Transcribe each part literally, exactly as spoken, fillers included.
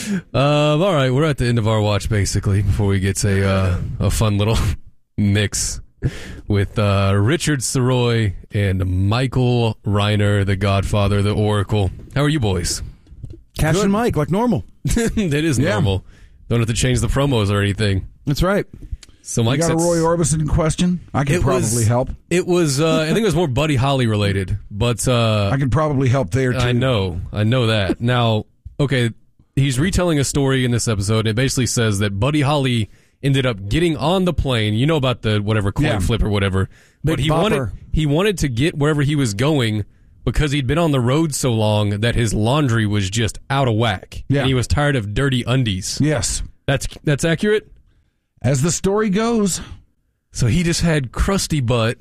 Um, all right, we're at the end of our watch, basically, before we get a uh, a fun little mix with uh, Richard Soroy and Michael Reiner, the Godfather, the Oracle. How are you boys? Cash Good. and Mike, like normal. That is Yeah. normal. Don't have to change the promos or anything. That's right. So You Mike got a sets- Roy Orbison question? I could It probably was- help. It was, uh, I think it was more Buddy Holly related, but uh, I could probably help there, too. I know, I know that. Now, okay, he's retelling a story in this episode, and it basically says that Buddy Holly ended up getting on the plane. You know about the whatever coin Yeah. flip or whatever, but Big he bopper. wanted he wanted to get wherever he was going because he'd been on the road so long that his laundry was just out of whack, Yeah. and he was tired of dirty undies. Yes. That's that's accurate. As the story goes, So he just had crusty butt.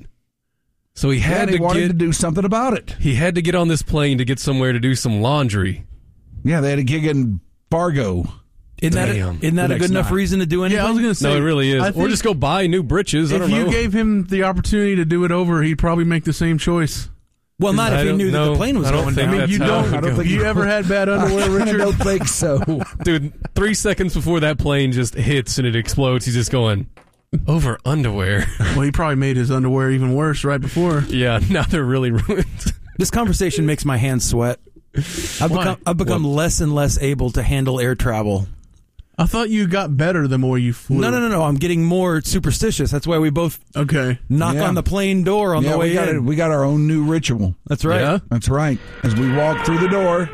So he had and he to wanted get to do something about it. he had to get on this plane to get somewhere to do some laundry. Yeah, they had a gig in Fargo. Isn't that, a, Damn. isn't that The a good next enough night. reason to do anything? Yeah, I was going to say. No, it really is. I Or think just go buy new britches. I if don't you know. gave him the opportunity to do it over, he'd probably make the same choice. well, not I if he don't knew that know. the plane was I don't going think I down. mean, you that's how it don't. would I don't go. think you ever had bad underwear, I Richard? don't think so. Dude, three seconds before that plane just hits and it explodes, he's just going, over underwear. Well, he probably made his underwear even worse right before. Yeah, now they're really ruined. This conversation makes my hands sweat. I've Why? become, I've become less and less able to handle air travel. I thought you got better the more you flew. No, no, no, no. I'm getting more superstitious. That's why we both Okay. knock Yeah. on the plane door on yeah, the way we got in. it. We got our own new ritual. That's right. Yeah? That's right. As we walk through the door,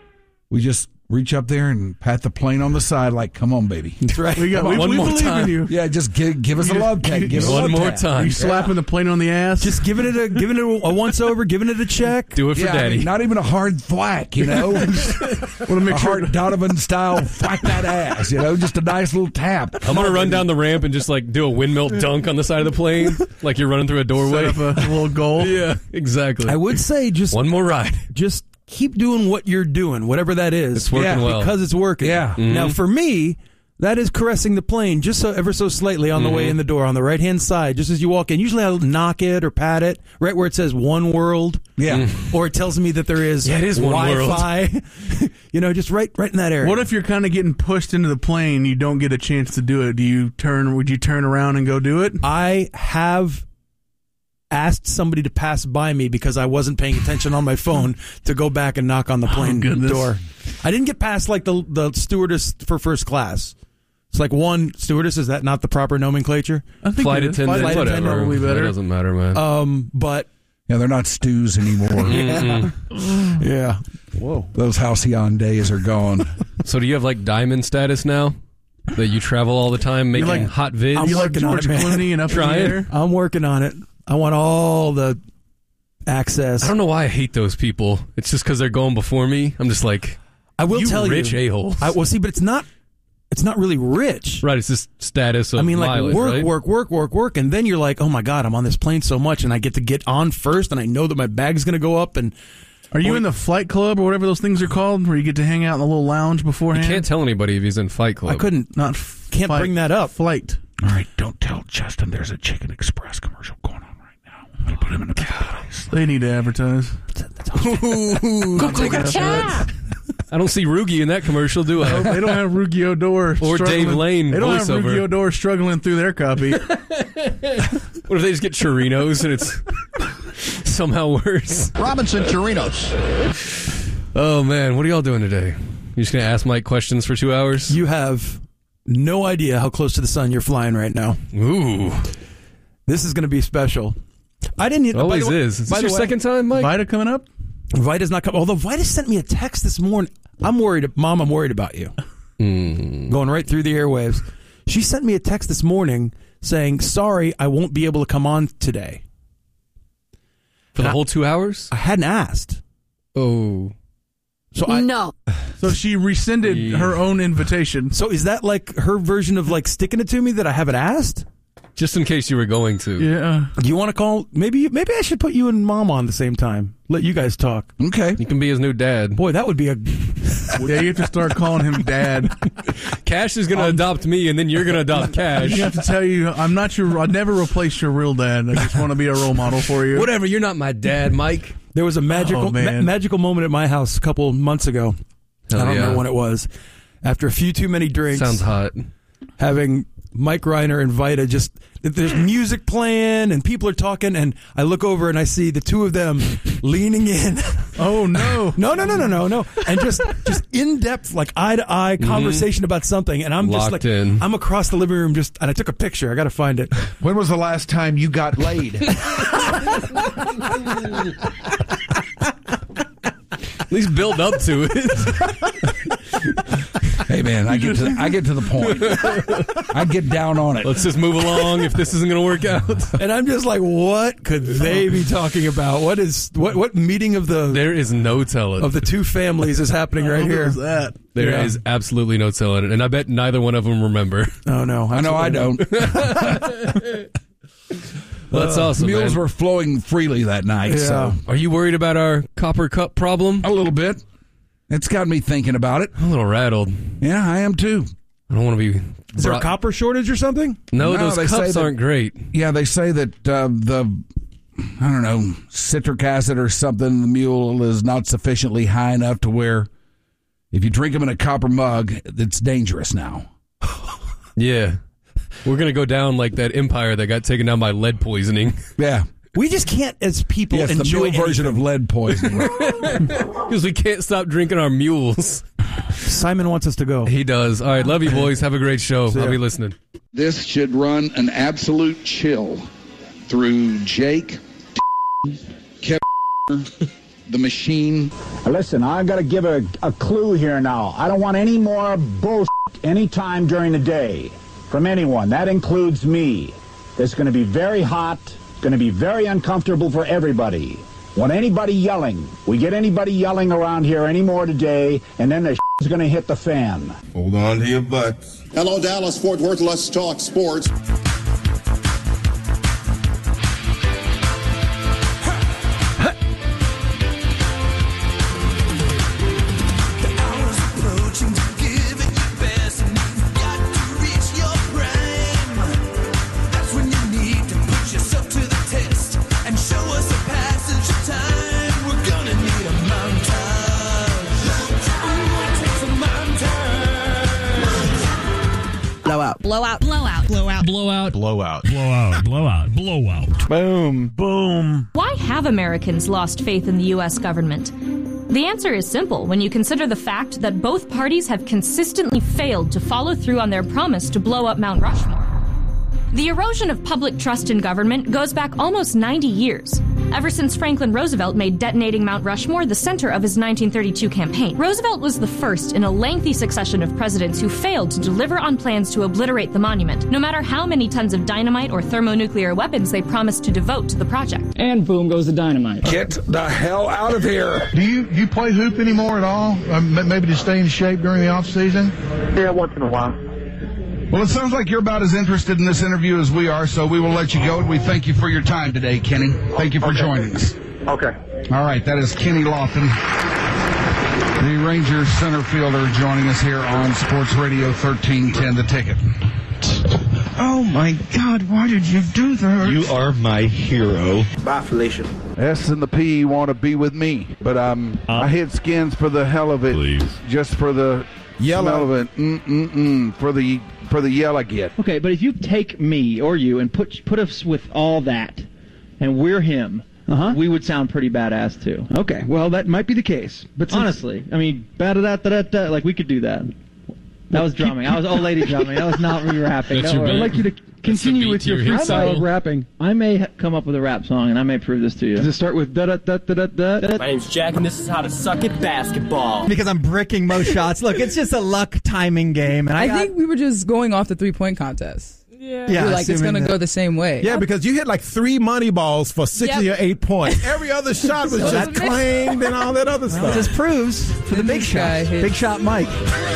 we just reach up there and pat the plane on the side like, come on, baby. That's right. We got. We, One we more believe time. in you. Yeah, just give, give us a love tap. Give us a One love more tap. time. You slapping the plane on the ass. Just giving it a giving it a once over, giving it a check. Do it for Yeah, I daddy. mean, not even a hard thwack, you know. want to make a sure. hard Donovan style whack that ass, you know, just a nice little tap. I'm going to run down the ramp and just like do a windmill dunk on the side of the plane like you're running through a doorway. Set up a little goal. Yeah, exactly. I would say just One more ride. just keep doing what you're doing, whatever that is. It's working Yeah, well. because it's working. Yeah. Now for me, that is caressing the plane just so ever so slightly on the way in the door on the right hand side, just as you walk in. Usually I'll knock it or pat it right where it says One World. Yeah. Or it tells me that there is Yeah, it is One Wi-Fi. you know, just right right in that area. What if you're kind of getting pushed into the plane and you don't get a chance to do it? Do you turn? Would you turn around and go do it? I have asked somebody to pass by me because I wasn't paying attention on my phone to go back and knock on the plane goodness. door. I didn't get past like the the stewardess for first class. It's like one stewardess. Is that not the proper nomenclature? I think Flight it is. attendant, Flight whatever. attendant probably That better. doesn't matter, man. Um, but Yeah, they're not stews anymore. yeah, Whoa. Those halcyon days are gone. So do you have like diamond status now? That you travel all the time making like- hot vids? I'm You like working on George it, man. Clooney and up in the Trying. air? I'm working on it. I want all the access. I don't know why I hate those people. It's just because they're going before me. I'm just like, I will you tell rich you. a-holes. I well see, but it's not. It's not really rich. Right, it's just status of I mean, like mileage, work, right? work, work, work, work, and then you're like, oh my god, I'm on this plane so much, and I get to get on first, and I know that my bag's going to go up, and Are you in the flight club or whatever those things are called, where you get to hang out in a little lounge You beforehand? can't tell anybody if he's in Fight Club. I couldn't. Not f- Can't flight, bring that up. Flight. All right, don't tell Justin there's a Chicken Express commercial going on right now. I'm going to put him in a bad place. They need to advertise. I don't see Rugi in that commercial, do I? They don't have Rugi Odor Or struggling- Dave Lane They don't have voiceover. Rugi Odor struggling through their copy. What if they just get Chirinos and it's somehow worse? Robinson Chirinos. Oh, man. What are y'all doing today? You just going to ask Mike questions for two hours? You have no idea how close to the sun you're flying right now. Ooh. This is going to be special. I didn't. It always is. Is by this the your way, second time, Mike? Vita coming up? Vita's not coming. Although Vita sent me a text this morning. I'm worried. Mom, I'm worried about you. Mm. Going right through the airwaves. She sent me a text this morning saying, sorry, I won't be able to come on today. For the whole two hours? I hadn't asked. Oh. So I, No. So she rescinded Yeah. her own invitation. So is that like her version of like sticking it to me that I haven't asked? Just in case you were going to. Yeah. Do you want to call? Maybe maybe I should put you and Mom on the same time. Let you guys talk. Okay. You can be his new dad. Boy, that would be a. Yeah, you have to start calling him Dad. Cash is going to adopt me, and then you're going to adopt Cash. You have to tell you, I'm not your. I'd never replace your real dad. I just want to be a role model for you. Whatever, you're not my dad, Mike. There was a magical Oh, man. ma- magical moment at my house a couple months ago. Hell I don't yeah. know when it was. after a few too many drinks. Sounds hot. Having Mike Reiner and Vita just, there's music playing and people are talking, and I look over and I see the two of them leaning in. Oh, no. No, no, no, no, no, no. And just, just in-depth, like eye-to-eye conversation mm-hmm. about something. And I'm Locked just like, in. I'm across the living room just, and I took a picture. I got to find it. When was the last time you got laid? At least build up to it. Hey man, I get to I get to the point. I get down on it. Let's just move along if this isn't going to work out. And I'm just like, what could they be talking about? What is what what meeting of the There is no telling of the two families is happening right here? That? There yeah. is absolutely no telling it, and I bet neither one of them remember. Oh no, I know I don't. Well, that's awesome. Mules man. were flowing freely that night. Yeah. So Are you worried about our Copper Cup problem? a little bit. It's got me thinking about it. I'm a little rattled. Yeah, I am too. I don't want to be. Is there a copper shortage or something? No, No, those they say cups that- aren't great. Yeah, they say that uh, the I don't know citric acid or something in the mule is not sufficiently high enough to where if you drink them in a copper mug, it's dangerous now. Yeah. We're going to go down like that empire that got taken down by lead poisoning. Yeah. We just can't, as people, Yes, the enjoy mule version of lead poisoning. Because we can't stop drinking our mules. Simon wants us to go. He does. All right, love you, boys. Have a great show. See ya. I'll be listening. This should run an absolute chill through Jake, Kevin, the machine. Listen, I got to give a, a clue here now. I don't want any more bullshit anytime during the day from anyone. That includes me. It's going to be very hot. Going to be very uncomfortable for everybody. Want anybody yelling? We get anybody yelling around here anymore today, and then the is going to hit the fan. Hold on to your butts. Hello, Dallas, Fort Worth. Let's talk sports. Blowout. Blowout. Blowout. Blowout. Blowout. Blowout. Blowout. Blowout. Blowout. Boom. Boom. Why have Americans lost faith in the U S government? The answer is simple when you consider the fact that both parties have consistently failed to follow through on their promise to blow up Mount Rushmore. The erosion of public trust in government goes back almost ninety years, ever since Franklin Roosevelt made detonating Mount Rushmore the center of his nineteen thirty-two campaign. Roosevelt was the first in a lengthy succession of presidents who failed to deliver on plans to obliterate the monument, no matter how many tons of dynamite or thermonuclear weapons they promised to devote to the project. And boom goes the dynamite. Get the hell out of here. Do you, you play hoop anymore at all? Um, maybe to stay in shape during the off season? Yeah, once in a while. Well, it sounds like you're about as interested in this interview as we are, so we will let you go. We thank you for your time today, Kenny. Thank you for okay. joining us. Okay. All right, that is Kenny Lofton, the Rangers center fielder, joining us here on Sports Radio thirteen ten, The Ticket. Oh, my God, why did you do that? You are my hero. Bye, Felicia. S and the P want to be with me, but um, uh, I hit Skins for the hell of it. Please. Just for the yellow smell of it. Mm-mm-mm. For the... For the yell I get. Okay, but if you take me or you and put put us with all that, and we're him, uh-huh. we would sound pretty badass too. Okay, well that might be the case, but since... honestly, I mean, da da da da like we could do that. That was drumming. I was old lady drumming. That was not me rapping. That's your I'd like you to continue with your freestyle of rapping. I may ha- come up with a rap song, and I may prove this to you. Does it start with da da da da da da? My name's Jack, and this is how to suck at basketball. Because I'm bricking most shots. Look, it's just a luck timing game, and I, I got... think we were just going off the three point contest. Yeah, yeah like it's going to go the same way. Yeah, because you hit like three money balls for sixty yep. or eight points. Every other shot was so just claimed and all that other stuff. It just proves for the big shot. Big shot Mike.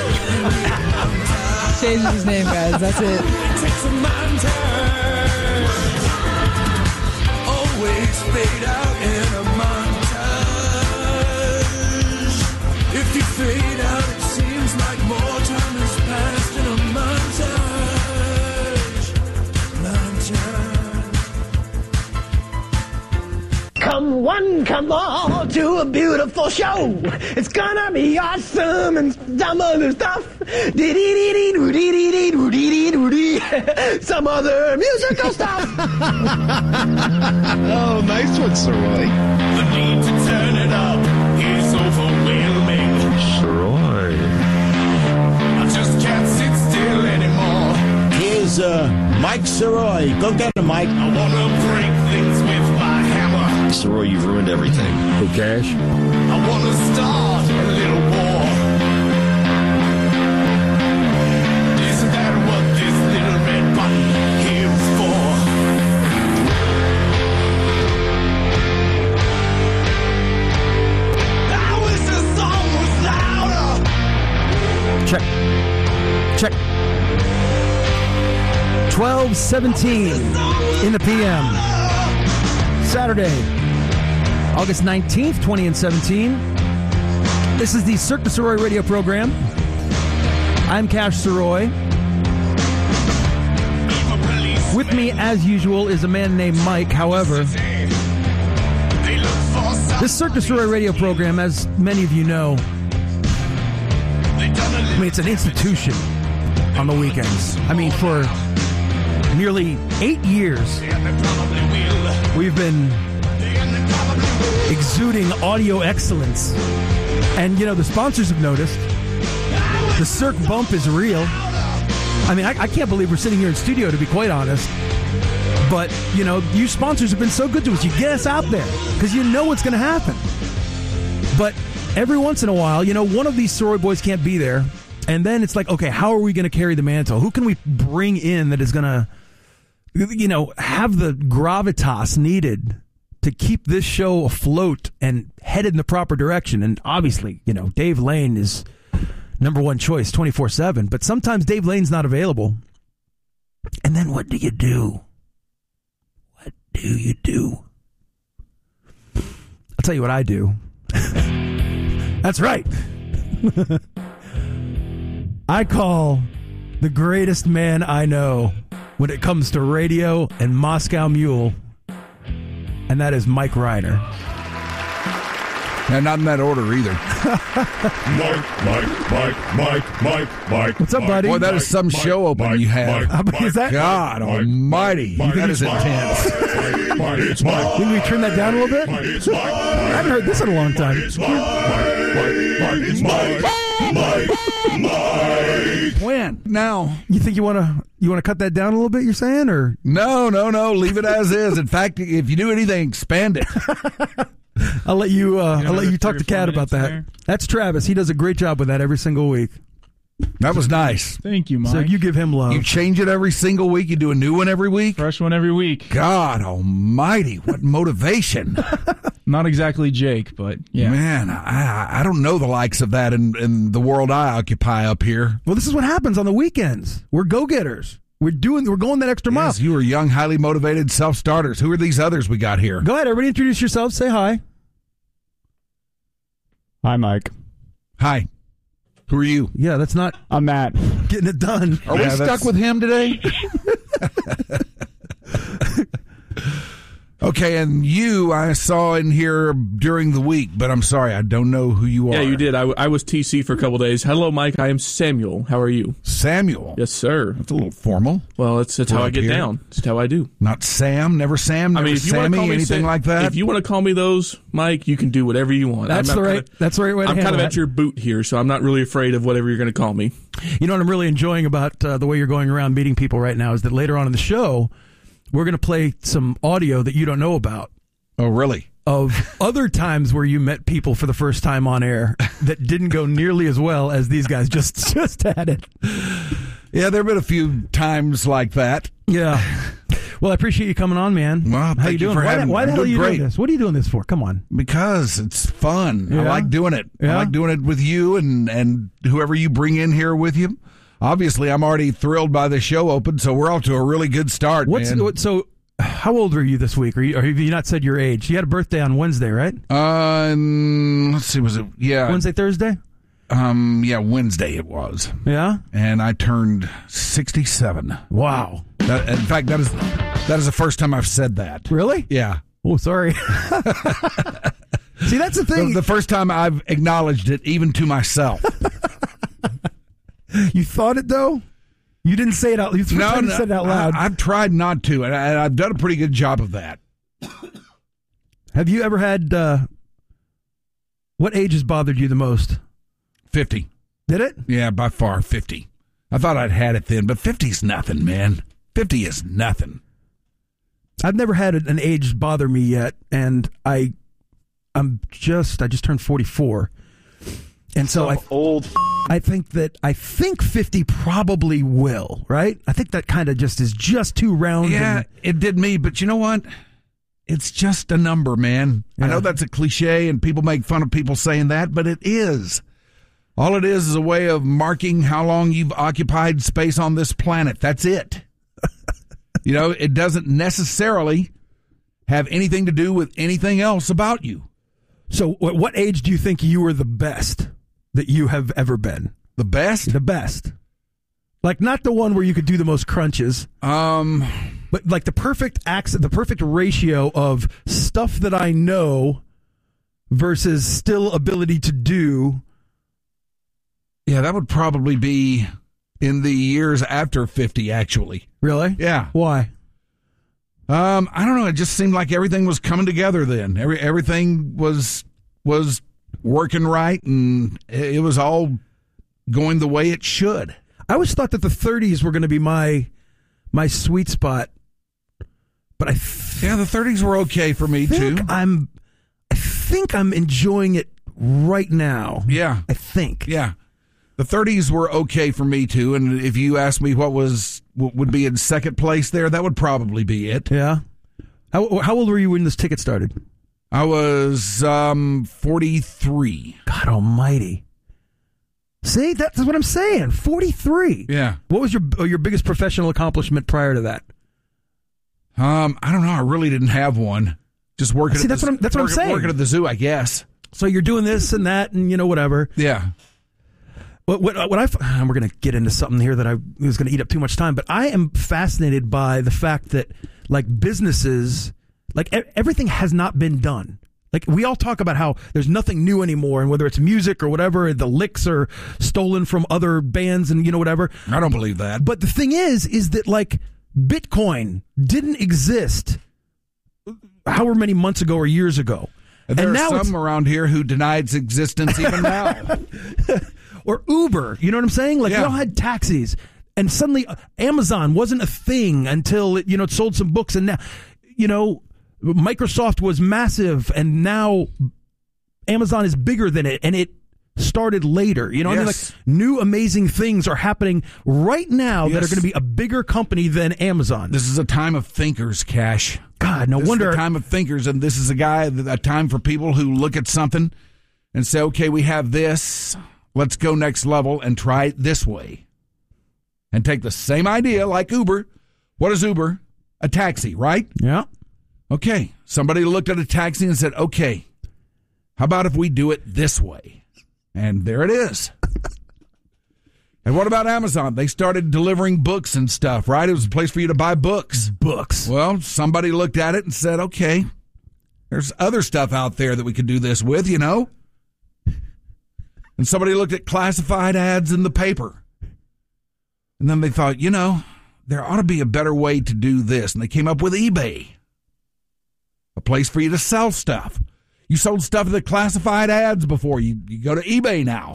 Change his name, guys. That's it. Always fade out in a montage. If you fade out, it seems like more time has passed in a montage. Montage. Come one, come all to a beautiful show. It's gonna be awesome and some other stuff. Some other musical stuff. Oh, nice one, Soroy. The need to turn it up is overwhelming. Soroy. I just can't sit still anymore. Here's uh, Mike Soroy. Go get him, Mike. I wanna break things with my hammer. Soroy, you've ruined everything. Who cares? I wanna start a little war. Isn't that what this little red button here is for? I wish the song was louder. Check. Check. twelve seventeen in the P M. Saturday, August nineteenth, twenty seventeen. This is the Cirque du Soroy radio program. I'm Cash Soroy. With me, as usual, is a man named Mike. However, this Cirque du Soroy radio program, as many of you know, I mean, it's an institution on the weekends. I mean, for nearly eight years, we've been exuding audio excellence. And, you know, the sponsors have noticed. The Cirque bump is real. I mean, I, I can't believe we're sitting here in studio, to be quite honest. But, you know, you sponsors have been so good to us. You get us out there because you know what's going to happen. But every once in a while, you know, one of these Soroy boys can't be there. And then it's like, okay, how are we going to carry the mantle? Who can we bring in that is going to, you know, have the gravitas needed to keep this show afloat and headed in the proper direction? And obviously, you know, Dave Lane is number one choice twenty-four seven. But sometimes Dave Lane's not available. And then what do you do? What do you do? I'll tell you what I do. That's right. I call the greatest man I know when it comes to radio and Moscow Mule, and that is Mike Reiner. And not in that order either. Mike, Mike, Mike, Mike, Mike, Mike. What's up, Mike, buddy? Boy, that is some Mike, show open Mike, you have. Mike, Mike, is that- God Mike, almighty. Mike, That is Mike, intense. Mike, Mike, it's Mike. Can we turn that down a little bit? Mike, it's Mike. I haven't heard this in a long time. It's Mike, Mike, Mike, Mike, it's Mike. Mike, Mike. When? Now. You think you want to you want to cut that down a little bit, you're saying? Or No, no, no. Leave it as is. In fact, if you do anything, expand it. I'll let you uh, You I'll let you another talk three to or four Kat about minutes that. there? That's Travis. He does a great job with that every single week. That was nice. Thank you, Mike. So you give him love. You change it every single week. You do a new one every week. Fresh one every week. God almighty, what motivation. Not exactly Jake, but yeah. Man, I, I don't know the likes of that in, in the world I occupy up here. Well, this is what happens on the weekends. We're go-getters. We're doing. We're going that extra mile. Yes, you are young, highly motivated self-starters. Who are these others we got here? Go ahead, everybody. Introduce yourselves. Say hi. Hi, Mike. Hi. Who are you? Yeah, that's not. I'm Matt. Getting it done. Are we Yeah, stuck that's- with him today? Okay, and you I saw in here during the week, but I'm sorry, I don't know who you are. Yeah, you did. I, I was T C for a couple days. Hello, Mike. I am Samuel. How are you? Samuel? Yes, sir. That's a little formal. Well, that's, that's how I Up get here. down. That's how I do. Not Sam, never Sam, never I mean, if you want to Sammy, call me anything Sa- like that? If you want to call me those, Mike, you can do whatever you want. That's I'm, the I'm right. Kinda, that's the right way to I'm kind handle of at that. your boot here, so I'm not really afraid of whatever you're going to call me. You know what I'm really enjoying about uh, the way you're going around meeting people right now is that later on in the show, we're going to play some audio that you don't know about. Oh, really? Of other times where you met people for the first time on air that didn't go nearly as well as these guys just just had it. Yeah, there have been a few times like that. Yeah. Well, I appreciate you coming on, man. Well, How thank you you doing? for why having the, me. why the I'm hell are doing you great. doing this? What are you doing this for? Come on. Because it's fun. Yeah? I like doing it. I Yeah? like doing it with you and, and whoever you bring in here with you. Obviously, I'm already thrilled by the show open, so we're off to a really good start, What's man. what, so? How old were you this week? Or, you, or have you not said your age? You had a birthday on Wednesday, right? Uh, mm, let's see, was it, yeah. Wednesday, Thursday? Um, yeah, Wednesday it was. Yeah? And I turned sixty-seven. Wow. That, in fact, that is that is the first time I've said that. Really? Yeah. Oh, sorry. See, that's the thing. The, the first time I've acknowledged it, even to myself. You thought it, though? You didn't say it out loud. You No, no, said it out loud. I, I've tried not to, and, I, and I've done a pretty good job of that. Have you ever had, uh, what age has bothered you the most? fifty. Did it? Yeah, by far, fifty. I thought I'd had it then, but fifty's nothing, man. fifty is nothing. I've never had an age bother me yet, and I, I'm just, I just turned forty-four. And so, so I, old. I think that, I think fifty probably will, right? I think that kind of just is just too round. Yeah, and, it did me, but you know what? It's just a number, man. Yeah. I know that's a cliche, and people make fun of people saying that, but it is. All it is is a way of marking how long you've occupied space on this planet. That's it. You know, it doesn't necessarily have anything to do with anything else about you. So what age do you think you were the best that you have ever been? The best? The best. Like, not the one where you could do the most crunches. Um, but like the perfect accent, the perfect ratio of stuff that I know versus still ability to do. Yeah, that would probably be in the years after fifty, actually. Really? Yeah. Why? Um, I don't know. It just seemed like everything was coming together then. Every everything was was working right, and it was all going the way it should. I always thought that the thirties were going to be my my sweet spot, but I th- yeah, the thirties were okay for me think too. I'm I think I'm enjoying it right now. Yeah, I think. Yeah. The thirties were okay for me, too, and if you ask me what was what would be in second place there, that would probably be it. Yeah. How how old were you when this ticket started? I was um, forty-three. God almighty. See, that's what I'm saying, forty-three. Yeah. What was your your biggest professional accomplishment prior to that? Um, I don't know. I really didn't have one. Just working See, at that's the, what I'm, that's what working, I'm saying. Working at the zoo, I guess. So you're doing this and that and, you know, whatever. Yeah. What, what, what I, we're going to get into something here that I was going to eat up too much time, but I am fascinated by the fact that, like, businesses, like, e- everything has not been done. Like, we all talk about how there's nothing new anymore, and whether it's music or whatever, the licks are stolen from other bands and, you know, whatever. I don't believe that. But the thing is, is that, like, Bitcoin didn't exist however many months ago or years ago. And there and are now some around here who denied its existence even now. Or Uber, you know what I'm saying? Like, yeah. we all had taxis, and suddenly Amazon wasn't a thing until it, you know, it sold some books, and now, you know, Microsoft was massive, and now Amazon is bigger than it, and it started later. You know, yes. I mean, like, new amazing things are happening right now yes. that are going to be a bigger company than Amazon. This is a time of thinkers, Cash. God, no this wonder. Is a time of thinkers, and this is a guy, a time for people who look at something and say, okay, we have this. Let's go next level and try it this way. And take the same idea like Uber. What is Uber? A taxi, right? Yeah. Okay. Somebody looked at a taxi and said, okay, how about if we do it this way? And there it is. And what about Amazon? They started delivering books and stuff, right? It was a place for you to buy books. Books. Well, somebody looked at it and said, okay, there's other stuff out there that we could do this with, you know? And somebody looked at classified ads in the paper. And then they thought, you know, there ought to be a better way to do this. And they came up with eBay, a place for you to sell stuff. You sold stuff in the classified ads before. You, you go to eBay now.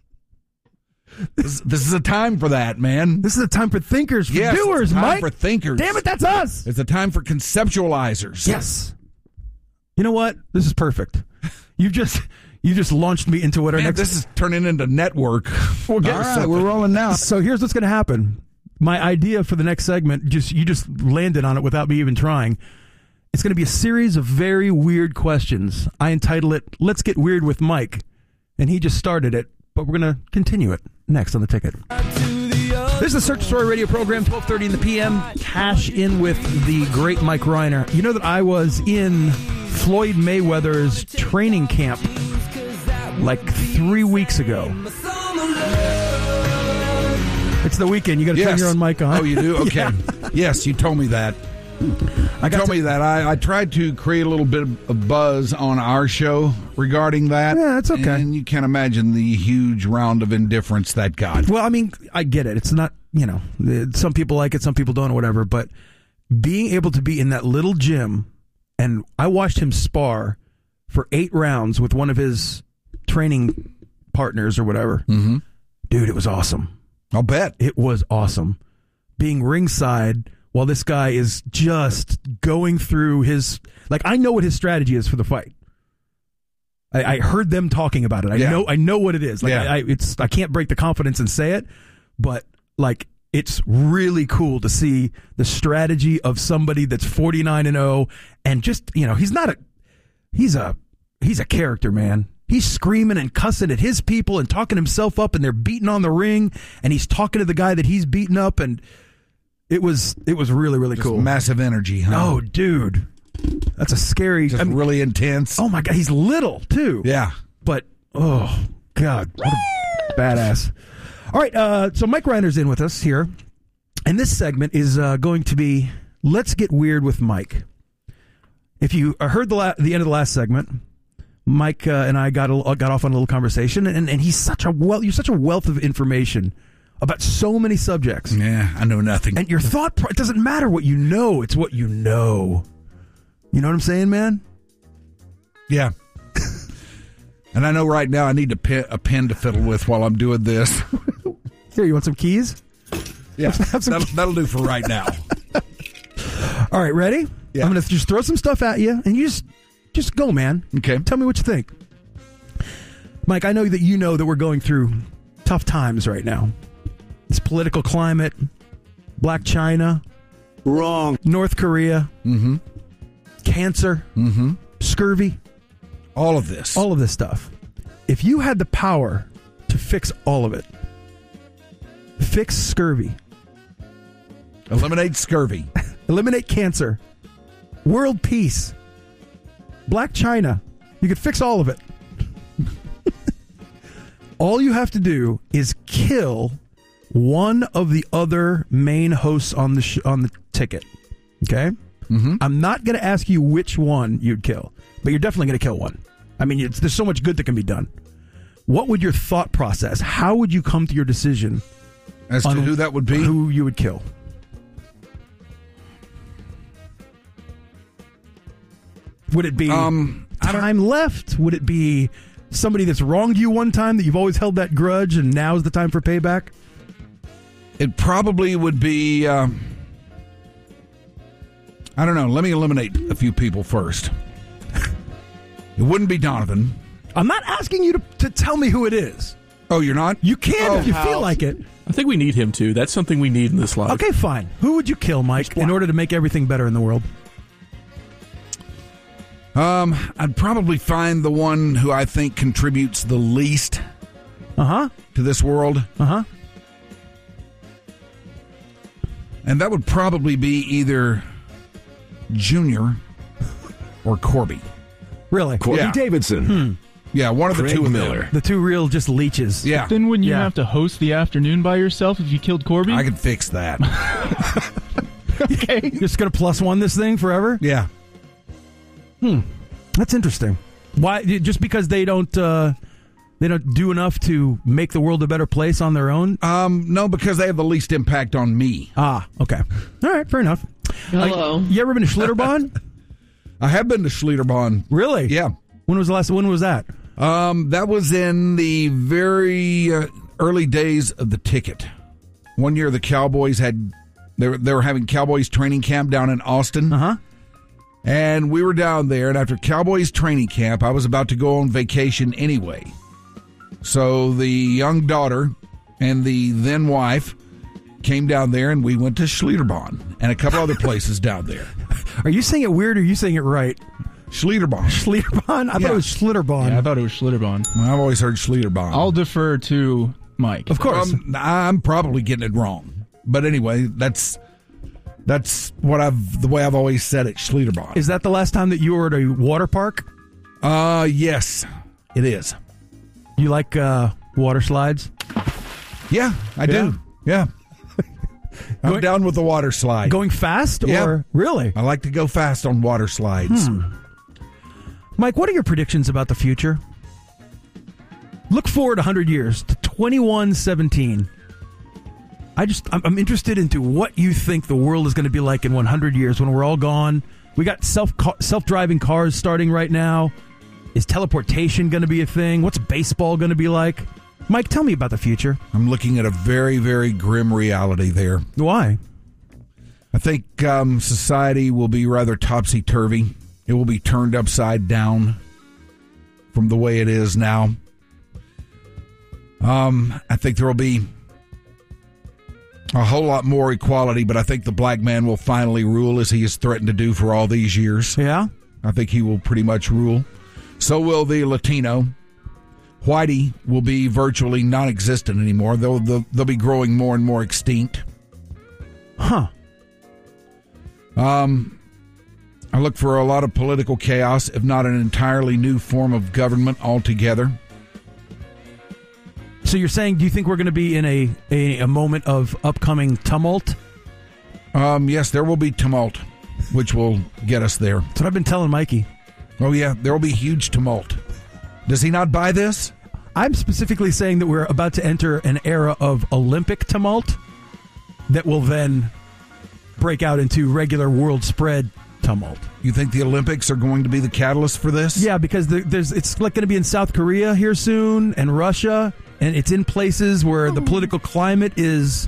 This, this is a time for that, man. This is a time for thinkers, for yes, doers, it's a time Mike. for thinkers. Damn it, that's us. It's a time for conceptualizers. Yes. You know what? This is perfect. You just... You just launched me into what our Man, next... this is turning into network. We'll get All right, something. we're rolling now. So here's what's going to happen. My idea for the next segment, just you just landed on it without me even trying. It's going to be a series of very weird questions. I entitle it, Let's Get Weird with Mike. And he just started it, but we're going to continue it next on The Ticket. This is the Search Story Radio program, twelve thirty in the P M. Cash in with the great Mike Reiner. You know that I was in Floyd Mayweather's training camp like three weeks ago. It's the weekend. You got to yes. turn your own mic on. Oh, you do? Okay. Yeah. Yes, you told me that. I told me that. I, I tried to create a little bit of buzz on our show regarding that. Yeah, it's okay. And you can't imagine the huge round of indifference that got. Well, I mean, I get it. It's not, you know, some people like it, some people don't, or whatever. But being able to be in that little gym, and I watched him spar for eight rounds with one of his training partners or whatever. Mm-hmm. Dude, it was awesome. I'll bet. It was awesome. Being ringside while this guy is just going through his, like, I know what his strategy is for the fight. I, I heard them talking about it. I Yeah. know I know what it is. Like, Yeah. I, I, it's I can't break the confidence and say it, but like, it's really cool to see the strategy of somebody that's forty-nine and oh, and just, you know, he's not a, he's a, he's a character, man. He's screaming and cussing at his people and talking himself up, and they're beating on the ring, and he's talking to the guy that he's beating up, and it was it was really, really Just cool. massive energy, huh? Oh, dude. That's a scary... Just I mean, really intense. oh, my God. He's little, too. Yeah. But, oh, God. What a badass. All right, uh, so Mike Reiner's in with us here, and this segment is uh, going to be Let's Get Weird with Mike. If you heard the la- the end of the last segment, Mike uh, and I got a, got off on a little conversation, and, and he's such a well, you're such a wealth of information about so many subjects. Yeah, I know nothing. And your thought, pro- it doesn't matter what you know, it's what you know. You know what I'm saying, man? Yeah. And I know right now I need a pen, a pen to fiddle with while I'm doing this. Here, you want some keys? Yeah, Have some that'll, that'll do for right now. All right, ready? Yeah. I'm going to just throw some stuff at you, and you just just go, man. Okay. Tell me what you think. Mike, I know that you know that we're going through tough times right now. It's political climate, Black China. Wrong. North Korea. Mm-hmm. Cancer. Mm-hmm. Scurvy. All of this. All of this stuff. If you had the power to fix all of it, fix scurvy, Eliminate scurvy. eliminate cancer, world peace, Black China, you could fix all of it. All you have to do is kill one of the other main hosts on the sh- on the ticket. Okay? Mm-hmm. I'm not going to ask you which one you'd kill, but you're definitely going to kill one. I mean, it's, there's so much good that can be done. What would your thought process? How would you come to your decision As to on who that would be? Who you would kill? Would it be Um, I don't- time left? Would it be somebody that's wronged you one time that you've always held that grudge and now's the time for payback? It probably would be, um, I don't know. Let me eliminate a few people first. It wouldn't be Donovan. I'm not asking you to, to tell me who it is. Oh, you're not? You can Oh, if you how? feel like it. I think we need him too. That's something we need in this life. Okay, fine. Who would you kill, Mike, in order to make everything better in the world? Um, I'd probably find the one who I think contributes the least Uh-huh. to this world. Uh-huh. And that would probably be either Junior or Corby. Really? Corby Yeah. Davidson. Hmm. Yeah, one of the Craig two of Miller. them. The two real just leeches. Yeah. Then wouldn't you Yeah. have to host the afternoon by yourself if you killed Corby? I could fix that. Okay. You're just going to plus one this thing forever? Yeah. Hmm. That's interesting. Why? Just because they don't uh, they don't do enough to make the world a better place on their own? Um, no, because they have the least impact on me. Ah, okay. All right, fair enough. Hello. Uh, you ever been to Schlitterbahn? I have been to Schlitterbahn. Really? Yeah. When was the last? When was that? Um, that was in the very uh, early days of the ticket. One year, the Cowboys had they were, they were having Cowboys training camp down in Austin. Uh huh. And we were down there, and after Cowboys training camp, I was about to go on vacation anyway. So the young daughter and the then wife came down there, and we went to Schlitterbahn and a couple other places down there. Are you saying it weird or are you saying it right? Schlitterbahn. Schlitterbahn? I Yeah. thought it was Schlitterbahn. Yeah, I thought it was Schlitterbahn. Well, I've always heard Schlitterbahn. I'll defer to Mike. Of course. Um, I'm probably getting it wrong. But anyway, that's that's what I've the way I've always said it, Schlitterbahn. Is that the last time that you were at a water park? Uh yes, it is. You like uh, water slides? Yeah, I Yeah? do. Yeah. I'm Going- down with the water slide. Going fast Yeah. or really? I like to go fast on water slides. Hmm. Mike, what are your predictions about the future? Look forward one hundred years to twenty-one seventeen. I just, I'm, I'm interested into what you think the world is going to be like in one hundred years when we're all gone. We got self self-driving cars starting right now. Is teleportation going to be a thing? What's baseball going to be like? Mike, tell me about the future. I'm looking at a very, very grim reality there. Why? I think um, society will be rather topsy-turvy. It will be turned upside down from the way it is now. Um, I think there will be a whole lot more equality, but I think the black man will finally rule as he has threatened to do for all these years. Yeah? I think he will pretty much rule. So will the Latino. Whitey will be virtually non-existent anymore. They'll, they'll, they'll be growing more and more extinct. Huh. Um... I look for a lot of political chaos, if not an entirely new form of government altogether. So you're saying, do you think we're going to be in a, a, a moment of upcoming tumult? Um, yes, there will be tumult, which will get us there. That's what I've been telling Mikey. Oh, yeah, there will be huge tumult. Does he not buy this? I'm specifically saying that we're about to enter an era of Olympic tumult that will then break out into regular world spread tumult. You think the Olympics are going to be the catalyst for this? Yeah, because there, there's it's like going to be in South Korea here soon and Russia, and it's in places where the political climate is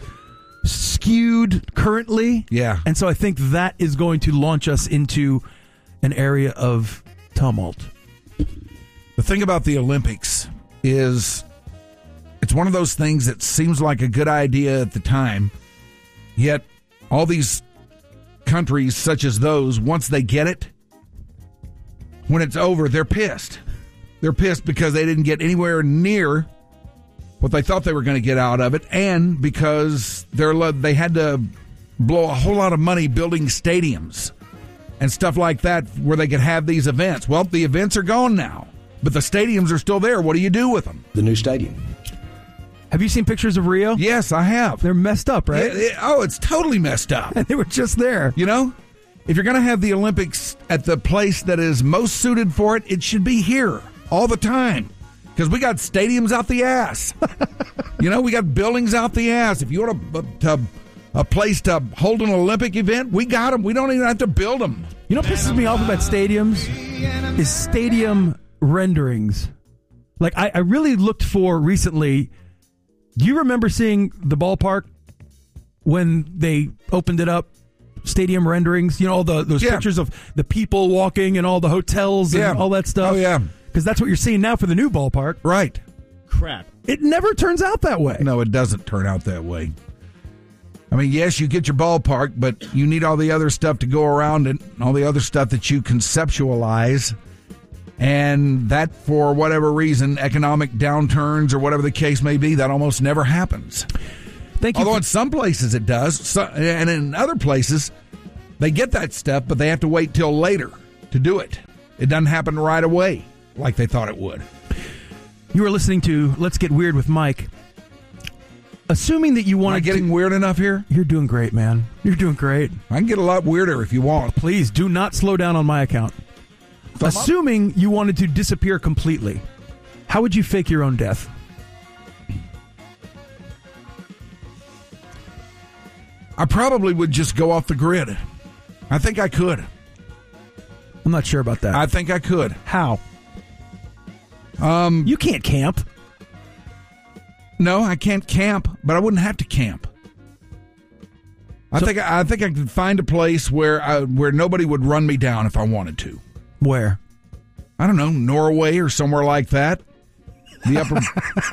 skewed currently. Yeah. And so I think that is going to launch us into an area of tumult. The thing about the Olympics is it's one of those things that seems like a good idea at the time, yet all these countries such as those, once they get it, when it's over, they're pissed. They're pissed because they didn't get anywhere near what they thought they were going to get out of it, and because they're they had to blow a whole lot of money building stadiums and stuff like that where they could have these events. Well, the events are gone now, but the stadiums are still there. What do you do with them? The new stadium. Have you seen pictures of Rio? Yes, I have. They're messed up, right? It, it, oh, it's totally messed up. And they were just there. You know, if you're going to have the Olympics at the place that is most suited for it, it should be here all the time. Because we got stadiums out the ass. You know, we got buildings out the ass. If you want a, to, a place to hold an Olympic event, we got them. We don't even have to build them. You know what pisses me off about stadiums? Is stadium renderings. Like, I, I really looked for recently... Do you remember seeing the ballpark when they opened it up? Stadium renderings, you know, all the those yeah. pictures of the people walking and all the hotels and yeah. all that stuff. Oh, yeah. Because that's what you're seeing now for the new ballpark. Right. Crap. It never turns out that way. No, it doesn't turn out that way. I mean, yes, you get your ballpark, but you need all the other stuff to go around it, and all the other stuff that you conceptualize. And that, for whatever reason, economic downturns or whatever the case may be, that almost never happens. Thank you. Although for- in some places it does, so, and in other places they get that stuff, but they have to wait till later to do it. It doesn't happen right away like they thought it would. You are listening to Let's Get Weird with Mike. Assuming that you want Am I getting to, weird enough here? You're doing great, man. You're doing great. I can get a lot weirder if you want. Please do not slow down on my account. Thumb Assuming up. you wanted to disappear completely, how would you fake your own death? I probably would just go off the grid. I think I could. I'm not sure about that. I think I could. How? Um, you can't camp. No, I can't camp, but I wouldn't have to camp. I So- think I think I could find a place where I, where nobody would run me down if I wanted to. Where? I don't know, Norway or somewhere like that. The upper,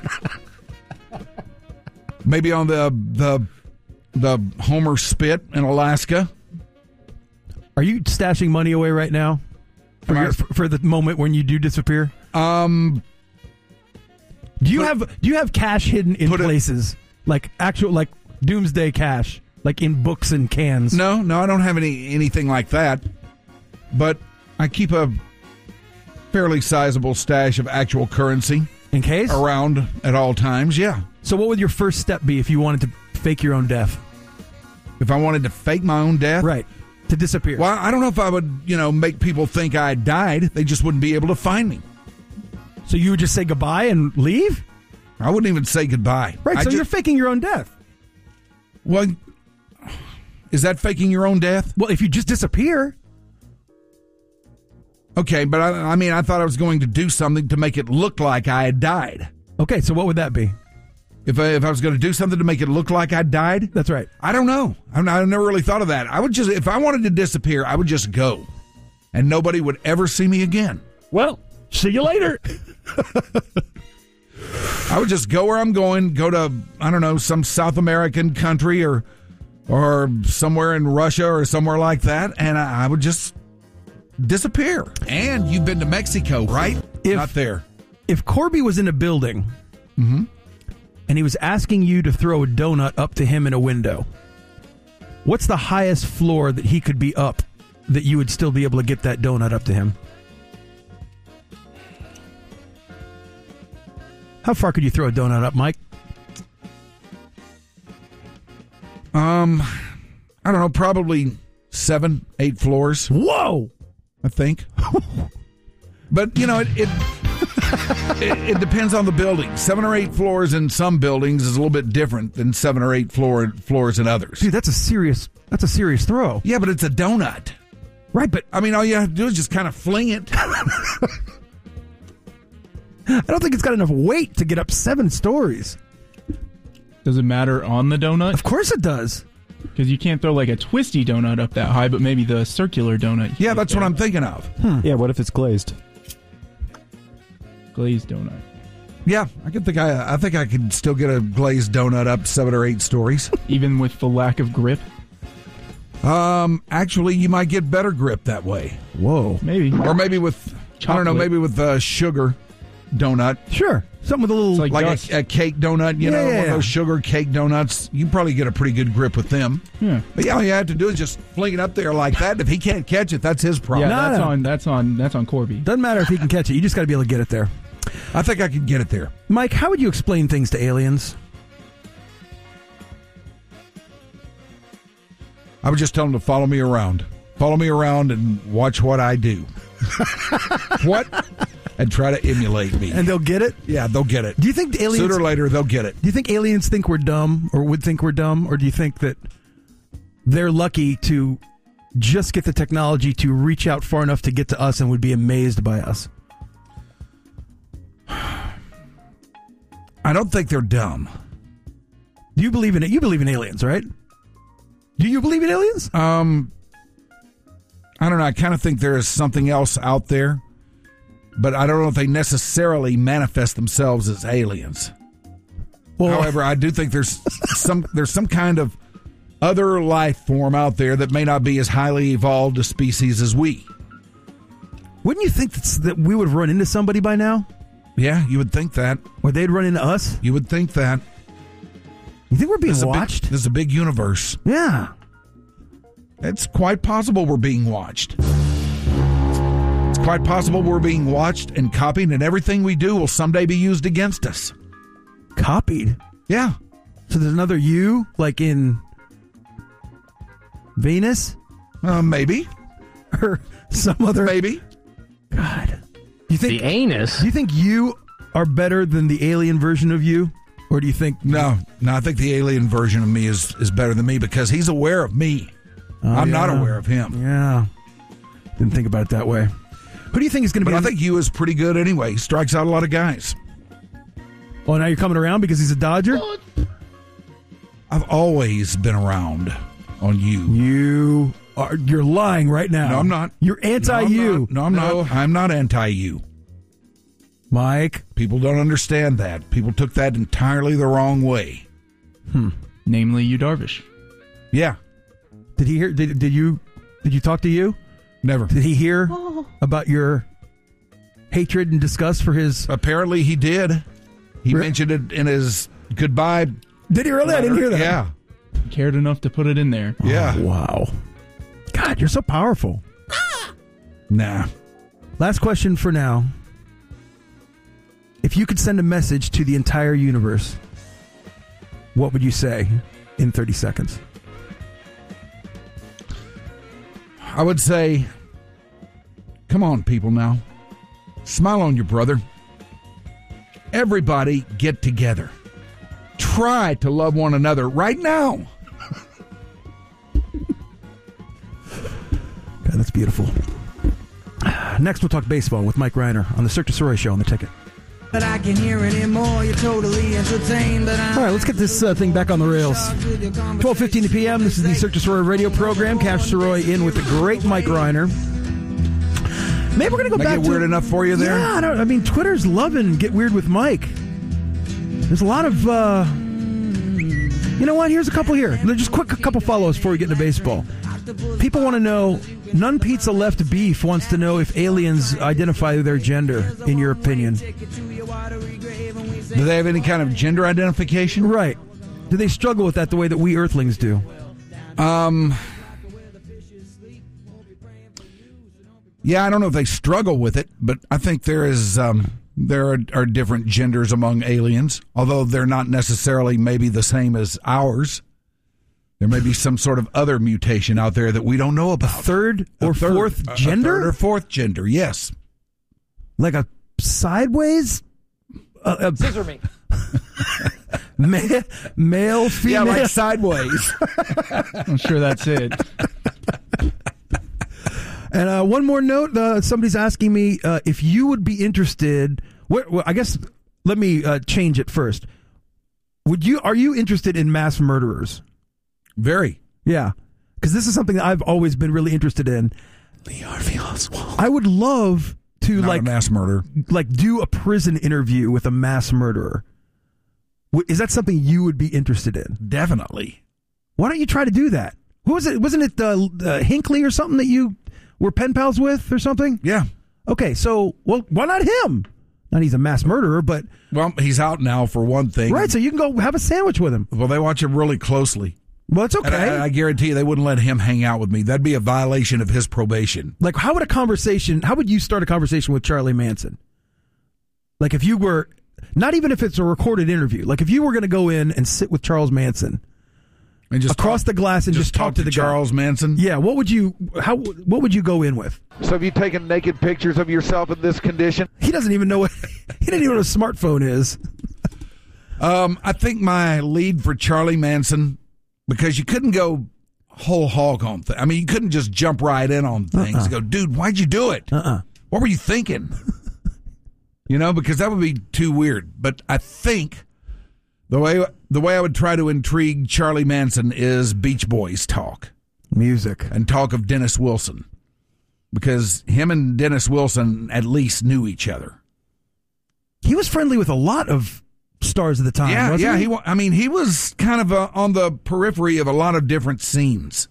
maybe on the the the Homer Spit in Alaska. Are you stashing money away right now for, Am I- your, for the moment when you do disappear? Um, do you put- have do you have cash hidden in put it- places like actual like doomsday cash, like in books and cans? no, no, I don't have any anything like that. But I keep a fairly sizable stash of actual currency in case around at all times. Yeah. So what would your first step be if you wanted to fake your own death? If I wanted to fake my own death? Right. To disappear. Well, I don't know if I would, you know, make people think I died. They just wouldn't be able to find me. So you would just say goodbye and leave? I wouldn't even say goodbye. Right, I so just, you're faking your own death. Well, is that faking your own death? Well, if you just disappear. Okay, but I, I mean, I thought I was going to do something to make it look like I had died. Okay, so what would that be? If I, if I was going to do something to make it look like I died? That's right. I don't know. I, I never really thought of that. I would just, if I wanted to disappear, I would just go. And nobody would ever see me again. Well, see you later. I would just go where I'm going, go to, I don't know, some South American country or or somewhere in Russia or somewhere like that, and I, I would just disappear. And you've been to Mexico, right? If, Not there. If Corby was in a building mm-hmm. and he was asking you to throw a donut up to him in a window, what's the highest floor that he could be up that you would still be able to get that donut up to him? How far could you throw a donut up, Mike? Um, I don't know, probably seven, eight floors. Whoa! I think. But, you know, it it, it it depends on the building. Seven or eight floors in some buildings is a little bit different than seven or eight floor floors in others. Dude, that's a serious that's a serious throw. Yeah, but it's a donut. Right, but I mean, all you have to do is just kind of fling it. I don't think it's got enough weight to get up seven stories. Does it matter on the donut? Of course it does. Because you can't throw like a twisty donut up that high, but maybe the circular donut. Yeah, that's what I'm thinking of. Hmm. Yeah, what if it's glazed? Glazed donut. Yeah, I could think I I think I could still get a glazed donut up seven or eight stories. Even with the lack of grip? Um, actually, you might get better grip that way. Whoa. Maybe. Or maybe with, Chocolate. I don't know, maybe with uh, sugar donut. Sure. Something with a little... Like, like a, a cake donut, you yeah, know, yeah, one yeah. of those sugar cake donuts. You probably get a pretty good grip with them. Yeah. But yeah, all you have to do is just fling it up there like that. If he can't catch it, that's his problem. Yeah, No, that's no. on that's on that's on Corby. Doesn't matter if he can catch it. You just got to be able to get it there. I think I could get it there. Mike, how would you explain things to aliens? I would just tell them to follow me around. Follow me around and watch what I do. What? And try to emulate me. And they'll get it? Yeah, they'll get it. Do you think aliens... Sooner or later, they'll get it. Do you think aliens think we're dumb or would think we're dumb? Or do you think that they're lucky to just get the technology to reach out far enough to get to us and would be amazed by us? I don't think they're dumb. Do you believe in it? You believe in aliens, right? Do you believe in aliens? Um, I don't know. I kind of think there is something else out there, but I don't know if they necessarily manifest themselves as aliens. Well, However, I do think there's some there's some kind of other life form out there that may not be as highly evolved a species as we. Wouldn't you think that's, that we would run into somebody by now? Yeah, you would think that. Or they'd run into us? You would think that. You think we're being This is a big- watched? This is a big universe. Yeah. It's quite possible we're being watched. It's quite possible we're being watched and copied, and everything we do will someday be used against us. Copied? Yeah. So there's another you, like in Venus? Uh, maybe. Or some other... Maybe. God. Do you think, The anus? Do you think you are better than the alien version of you? Or do you think... No, no, I think the alien version of me is, is better than me because he's aware of me. Oh, I'm not yeah. aware of him. Yeah. Didn't think about it that way. Who do you think is going to But be... I on the- think you is pretty good anyway. He strikes out a lot of guys. Oh, now you're coming around because he's a Dodger? I've always been around on you. You are... You're lying right now. No, I'm not. You're anti-you. No, I'm not. No, I'm not. I'm not anti-you. Mike? People don't understand that. People took that entirely the wrong way. Hmm. Namely, you Darvish. Yeah. Did he hear... Did, did you... Did you talk to you? Never. Did he hear about your hatred and disgust for his... Apparently he did. He Re- mentioned it in his goodbye. Did he really? I didn't hear that. Yeah. Cared enough to put it in there. Yeah. Oh, wow. God, you're so powerful. Nah. Last question for now. If you could send a message to the entire universe, what would you say in thirty seconds? I would say, come on, people now. Smile on your brother. Everybody get together. Try to love one another right now. God, that's beautiful. Next, we'll talk baseball with Mike Reiner on the Cirque du Soleil show on the ticket. But I can hear anymore. You're totally entertained. But I'm All right, let's get this uh, thing back on the rails. twelve fifteen p.m. This is the Cirque du Soleil radio program. Cash Soroy in with the great Mike Reiner. Maybe we're going to go Make back it to... weird enough for you there? Yeah, I, don't, I mean, Twitter's loving Get Weird with Mike. There's a lot of... Uh, you know what? Here's a couple here. Just quick, a couple follows before we get into baseball. People want to know... None Pizza Left Beef wants to know if aliens identify their gender, in your opinion. Do they have any kind of gender identification? Right. Do they struggle with that the way that we Earthlings do? Um... Yeah, I don't know if they struggle with it, but I think there is um, there are, are different genders among aliens, although they're not necessarily maybe the same as ours. There may be some sort of other mutation out there that we don't know about. Third or A third, fourth a- a gender? third or fourth gender, yes. Like a sideways? Uh, uh, Scissor me. ma- male, female? Yeah, like sideways. I'm sure that's it. And uh, one more note, uh, somebody's asking me uh, if you would be interested. What, well, I guess let me uh, change it first. Would you? Are you interested in mass murderers? Very. Yeah, because this is something that I've always been really interested in. Lee Harvey Oswald. I would love to Not like a mass murder. like do a prison interview with a mass murderer. W- Is that something you would be interested in? Definitely. Why don't you try to do that? Who was it? Wasn't it uh, uh, Hinckley or something that you were pen pals with or something? Yeah. Okay, so, well, why not him? Not he's a mass murderer, but... Well, he's out now for one thing. Right, so you can go have a sandwich with him. Well, they watch him really closely. Well, it's okay. And I, I guarantee you they wouldn't let him hang out with me. That'd be a violation of his probation. Like, how would a conversation... How would you start a conversation with Charlie Manson? Like, if you were... Not even if it's a recorded interview. Like, if you were going to go in and sit with Charles Manson... And just across talk, the glass and just, just talk, talk to, to the Charles guy. Manson? Yeah, what would you... How? What would you go in with? So have you taken naked pictures of yourself in this condition? He doesn't even know what... He didn't even know what a smartphone is. Um, I think my lead for Charlie Manson, because you couldn't go whole hog on things. I mean, you couldn't just jump right in on things Uh-uh. and go, dude, why'd you do it? Uh-uh. What were you thinking? You know, because that would be too weird. But I think the way the way I would try to intrigue Charlie Manson is Beach Boys talk. Music. And talk of Dennis Wilson. Because him and Dennis Wilson at least knew each other. He was friendly with a lot of stars at the time, Yeah, wasn't yeah. he? He, wa- I mean, he was kind of uh, on the periphery of a lot of different scenes.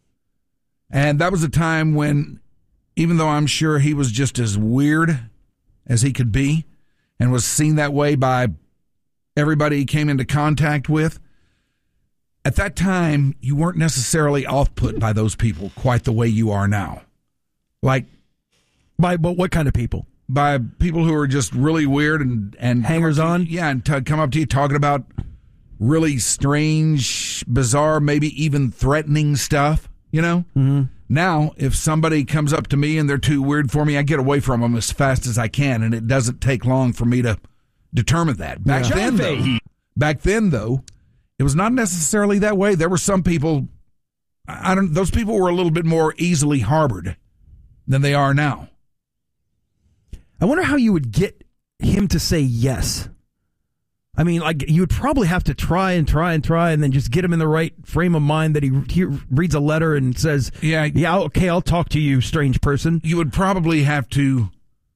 And that was a time when, even though I'm sure he was just as weird as he could be, and was seen that way by everybody he came into contact with, at that time, you weren't necessarily off-put by those people quite the way you are now. Like, by but what kind of people? By people who are just really weird and and hangers on. Yeah, and to come up to you talking about really strange, bizarre, maybe even threatening stuff. You know. Mm-hmm. Now, if somebody comes up to me and they're too weird for me, I get away from them as fast as I can, and it doesn't take long for me to determine that. Back Yeah. then, though, back then though, it was not necessarily that way. There were some people. I don't. Those people were a little bit more easily harbored than they are now. I wonder how you would get him to say yes. I mean, like, you would probably have to try and try and try and then just get him in the right frame of mind that he, he reads a letter and says, yeah, yeah, okay, I'll talk to you, strange person. You would probably have to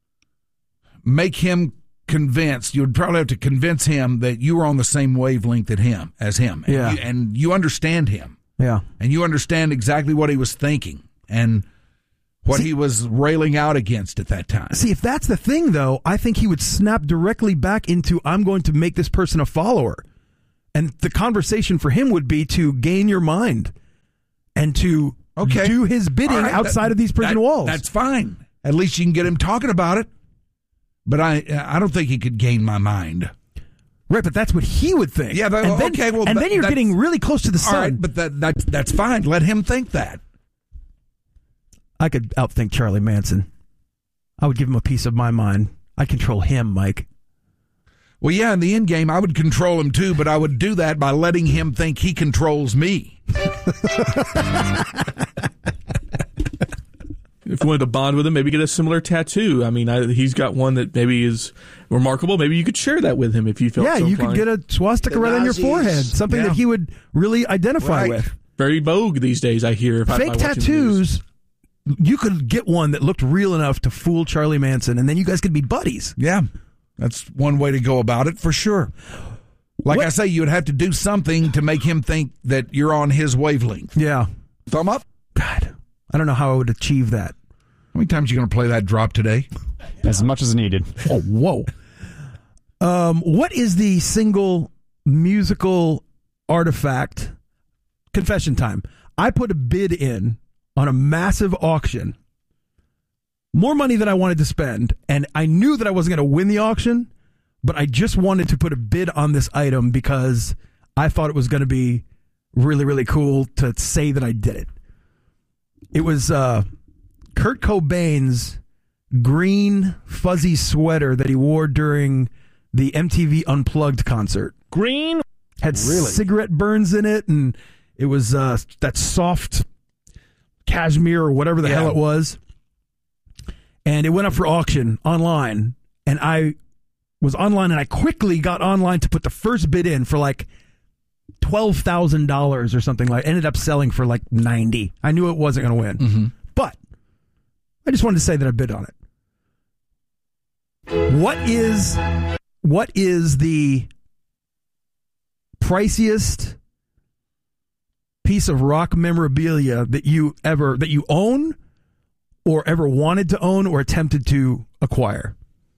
make him convinced. You would probably have to convince him that you were on the same wavelength at him as him. And Yeah. You, and you understand him. Yeah. And you understand exactly what he was thinking and what See- he was railing out against at that time. See, if that's the thing, though, I think he would snap directly back into, I'm going to make this person a follower. And the conversation for him would be to gain your mind and to Okay. do his bidding All right, outside that- of these prison that- walls. That's fine. At least you can get him talking about it. But I I don't think he could gain my mind. Right, but that's what he would think. Yeah, but, and then, okay, well, and that- then you're that's- getting really close to the All sun. right, but that, that that's fine. Let him think that. I could outthink Charlie Manson. I would give him a piece of my mind. I'd control him, Mike. Well, yeah, in the end game, I would control him too, but I would do that by letting him think he controls me. If you wanted to bond with him, maybe get a similar tattoo. I mean, I, he's got one that maybe is remarkable. Maybe you could share that with him if you felt yeah, so you inclined. could get a swastika The right on your Nazis. forehead. Something Yeah. that he would really identify Right. with. Very vogue these days, I hear. If I, Fake by watching the news. tattoos, you could get one that looked real enough to fool Charlie Manson, and then you guys could be buddies. Yeah, that's one way to go about it for sure. Like What- I say, you would have to do something to make him think that you're on his wavelength. Yeah. Thumb up? God, I don't know how I would achieve that. How many times are you going to play that drop today? As much as needed. Oh, whoa. Um, what is the single musical artifact? Confession time. I put a bid in on a massive auction. More money than I wanted to spend, and I knew that I wasn't going to win the auction, but I just wanted to put a bid on this item because I thought it was going to be really, really cool to say that I did it. It was uh, Kurt Cobain's green fuzzy sweater that he wore during the M T V Unplugged concert. Green? Had Really? cigarette burns in it, and it was uh, that soft cashmere or whatever the Yeah. hell it was. And it went up for auction online, and I was online, and I quickly got online to put the first bid in for like twelve thousand dollars or something. Like, ended up selling for like ninety. I knew it wasn't going to win, Mm-hmm. but I just wanted to say that I bid on it. What is what is the priciest piece of rock memorabilia that you ever that you own or ever wanted to own or attempted to acquire?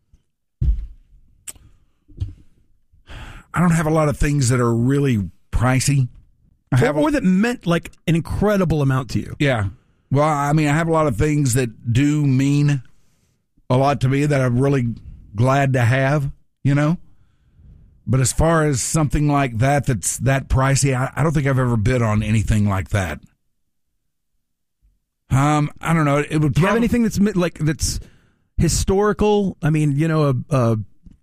I don't have a lot of things that are really pricey. I have or, or that meant like an incredible amount to you. Yeah. Well, I mean, I have a lot of things that do mean a lot to me that I'm really glad to have, you know? But as far as something like that that's that pricey, I, I don't think I've ever bid on anything like that. Um, I don't know. It would. Do you have anything that's mi- like that's historical? I mean, you know, a, a,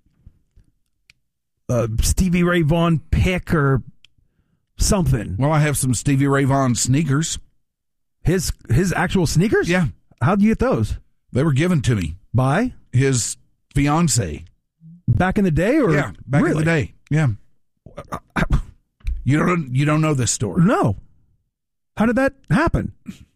a Stevie Ray Vaughan pick or something. Well, I have some Stevie Ray Vaughan sneakers. His his actual sneakers? Yeah. How'd you get those? They were given to me by his fiance. Back in the day, or yeah, back really? in the day. Yeah. You don't you don't know this story? No. How did that happen?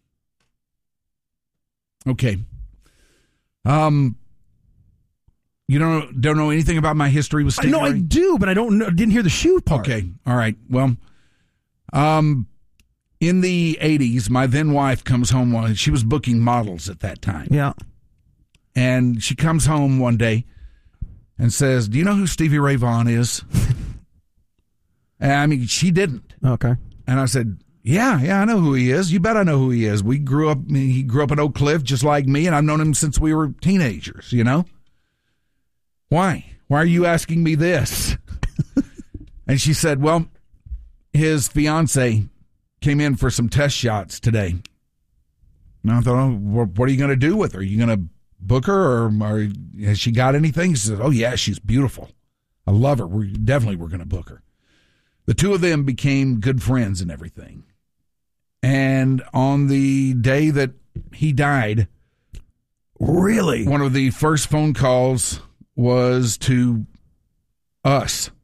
Okay. Um, you don't don't know anything about my history with Stevie No, I Ray? do, but I don't know. Didn't hear the shoe part. Okay, all right. Well, um, in the eighties, my then wife comes home. One, she was booking models at that time. Yeah, and she comes home one day and says, "Do you know who Stevie Ray Vaughan is?" And I mean, she didn't. Okay. And I said, Yeah, yeah, I know who he is. You bet I know who he is. We grew up, he grew up in Oak Cliff just like me, and I've known him since we were teenagers, you know? Why? Why are you asking me this? And she said, well, his fiance came in for some test shots today. And I thought, oh, what are you going to do with her? Are you going to book her, or, or has she got anything? She said, oh, yeah, she's beautiful. I love her. We definitely we're going to book her. The two of them became good friends and everything. And on the day that he died, really, one of the first phone calls was to us.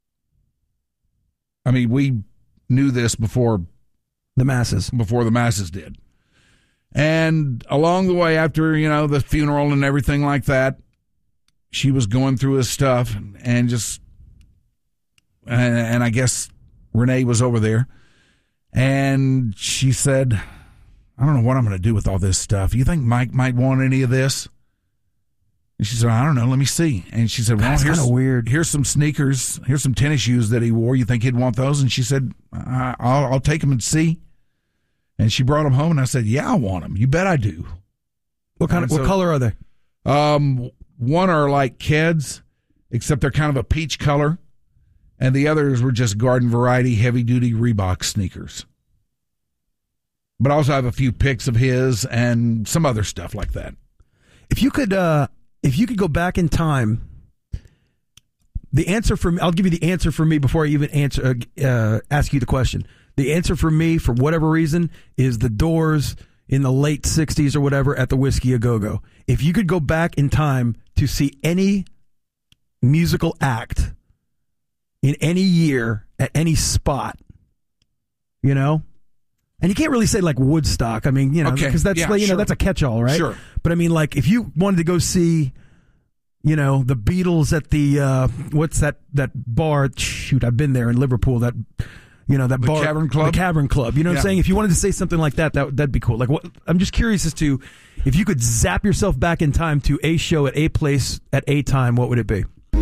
I mean, we knew this before the masses, before the masses did. And along the way, after, you know, the funeral and everything like that, she was going through his stuff and just, and, and I guess Renee was over there, and she said, I don't know what I'm going to do with all this stuff. You think Mike might want any of this? And she said, I don't know. Let me see. And she said, well, That's here's, kinda weird. here's some sneakers. Here's some tennis shoes that he wore. You think he'd want those? And she said, I- I'll, I'll take them and see. And she brought them home, and I said, yeah, I want them. You bet I do. What kind And of what so- color are they? Um, one are like Keds, except they're kind of a peach color. And the others were just garden variety, heavy duty Reebok sneakers. but I also have a few pics of his and some other stuff like that. If you could, uh, if you could go back in time, the answer for me, I'll give you the answer for me before I even answer, uh, uh, ask you the question. The answer for me, for whatever reason, is the Doors in the late sixties or whatever at the Whiskey A Go-Go. If you could go back in time to see any musical act in any year at any spot, you know, and you can't really say like Woodstock. I mean, you know, Okay. because that's Yeah, like, you sure. know, that's a catch-all, right? Sure. But I mean, like if you wanted to go see, you know, the Beatles at the uh, what's that that bar? Shoot, I've been there in Liverpool. That you know that The bar, Cavern Club? the Cavern Club. You know what Yeah. I'm saying? If you wanted to say something like that, that that'd be cool. Like, what? I'm just curious as to if you could zap yourself back in time to a show at a place at a time, what would it be?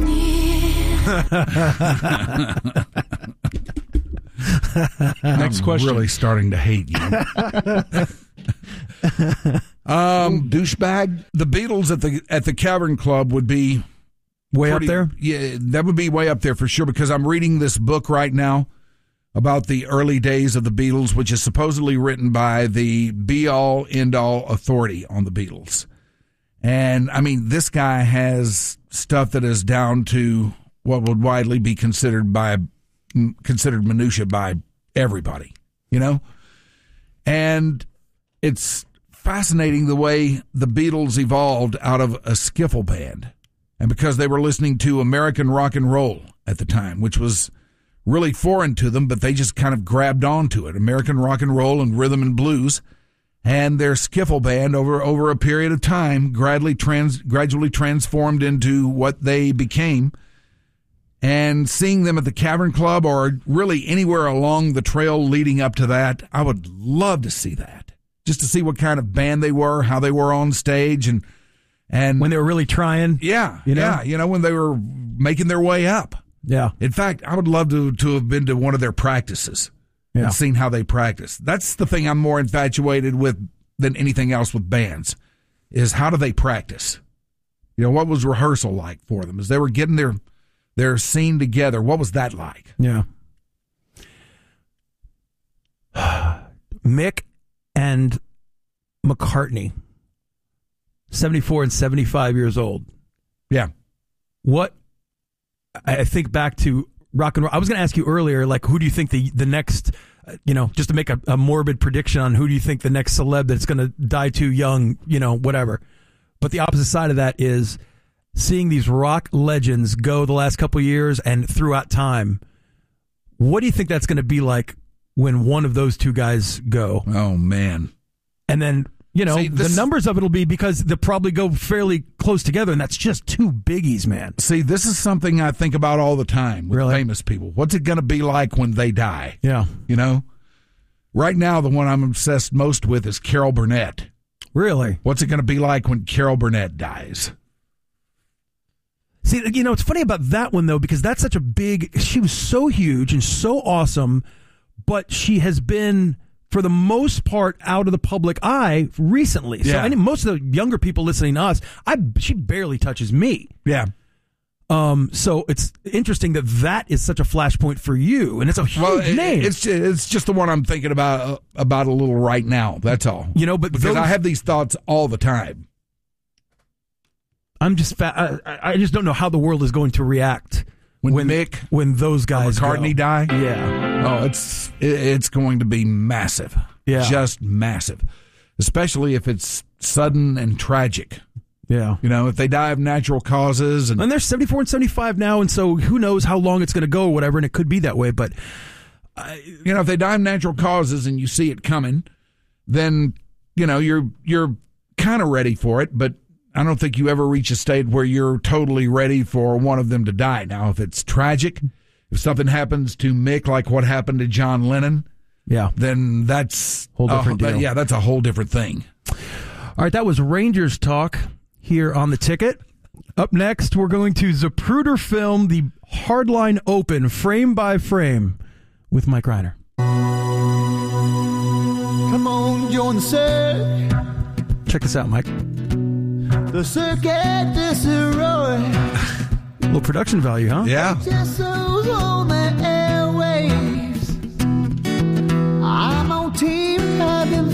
Next question. I'm really starting to hate you. um, douchebag. The Beatles at the at the Cavern Club would be way pretty- up there. Yeah, that would be way up there for sure. Because I'm reading this book right now about the early days of the Beatles, which is supposedly written by the be-all, end-all authority on the Beatles. And I mean, this guy has stuff that is down to what would widely be considered by considered minutia by everybody, you know? And it's fascinating the way the Beatles evolved out of a skiffle band. And because they were listening to American rock and roll at the time, which was really foreign to them, but they just kind of grabbed onto it. American rock and roll and rhythm and blues. And their skiffle band over, over a period of time gradually trans, gradually transformed into what they became. And seeing them at the Cavern Club or really anywhere along the trail leading up to that, I would love to see that. Just to see what kind of band they were, how they were on stage, and and when they were really trying. Yeah, you know? yeah, you know, when they were making their way up. Yeah. In fact, I would love to to have been to one of their practices Yeah. and seen how they practice. That's the thing I'm more infatuated with than anything else with bands, is how do they practice? You know, what was rehearsal like for them as they were getting their their scene together? What was that like? Yeah. Mick and McCartney, seventy-four and seventy-five years old. Yeah. What, I think back to rock and roll. I was going to ask you earlier, like, who do you think the, the next, uh, you know, just to make a, a morbid prediction on who do you think the next celeb that's going to die too young, you know, whatever. But the opposite side of that is seeing these rock legends go the last couple of years and throughout time. What do you think that's going to be like when one of those two guys go? Oh, man. And then, you know, See, this- the numbers of it will be because they'll probably go fairly close together, and that's just two biggies, man. See, this is something I think about all the time with Really? famous people. What's it going to be like when they die? Yeah. You know? Right now, the one I'm obsessed most with is Carol Burnett. Really? What's it going to be like when Carol Burnett dies? See, you know, it's funny about that one, though, because that's such a big, she was so huge and so awesome, but she has been, for the most part, out of the public eye recently. So Yeah. I mean, most of the younger people listening to us, I she barely touches me. Yeah. Um. So it's interesting that that is such a flashpoint for you, and it's a huge Well, it- name. it's it's just the one I'm thinking about uh, about a little right now. That's all. You know, but because those- I have these thoughts all the time. I'm just fa- I, I just don't know how the world is going to react When, when Mick when those guys McCartney go. die. Yeah. Oh, it's it, it's going to be massive. Yeah. Just massive, especially if it's sudden and tragic. Yeah. You know, if they die of natural causes and And they're seventy-four and seventy-five now, and so who knows how long it's going to go or whatever, and it could be that way. But you know, if they die of natural causes and you see it coming, then you know you're you're kind of ready for it. But I don't think you ever reach a state where you're totally ready for one of them to die. Now, if it's tragic, if something happens to Mick like what happened to John Lennon, yeah, then that's Whole different uh, deal. Yeah, that's a whole different thing. All right, that was Rangers talk here on the ticket. Up next, we're going to Zapruder Film, the Hardline Open, frame by frame, with Mike Reiner. Come on, join the cirque. Check this out, Mike. The cirque at Disarray. A little production value, huh? Yeah. Just those on the airwaves. I'm on team having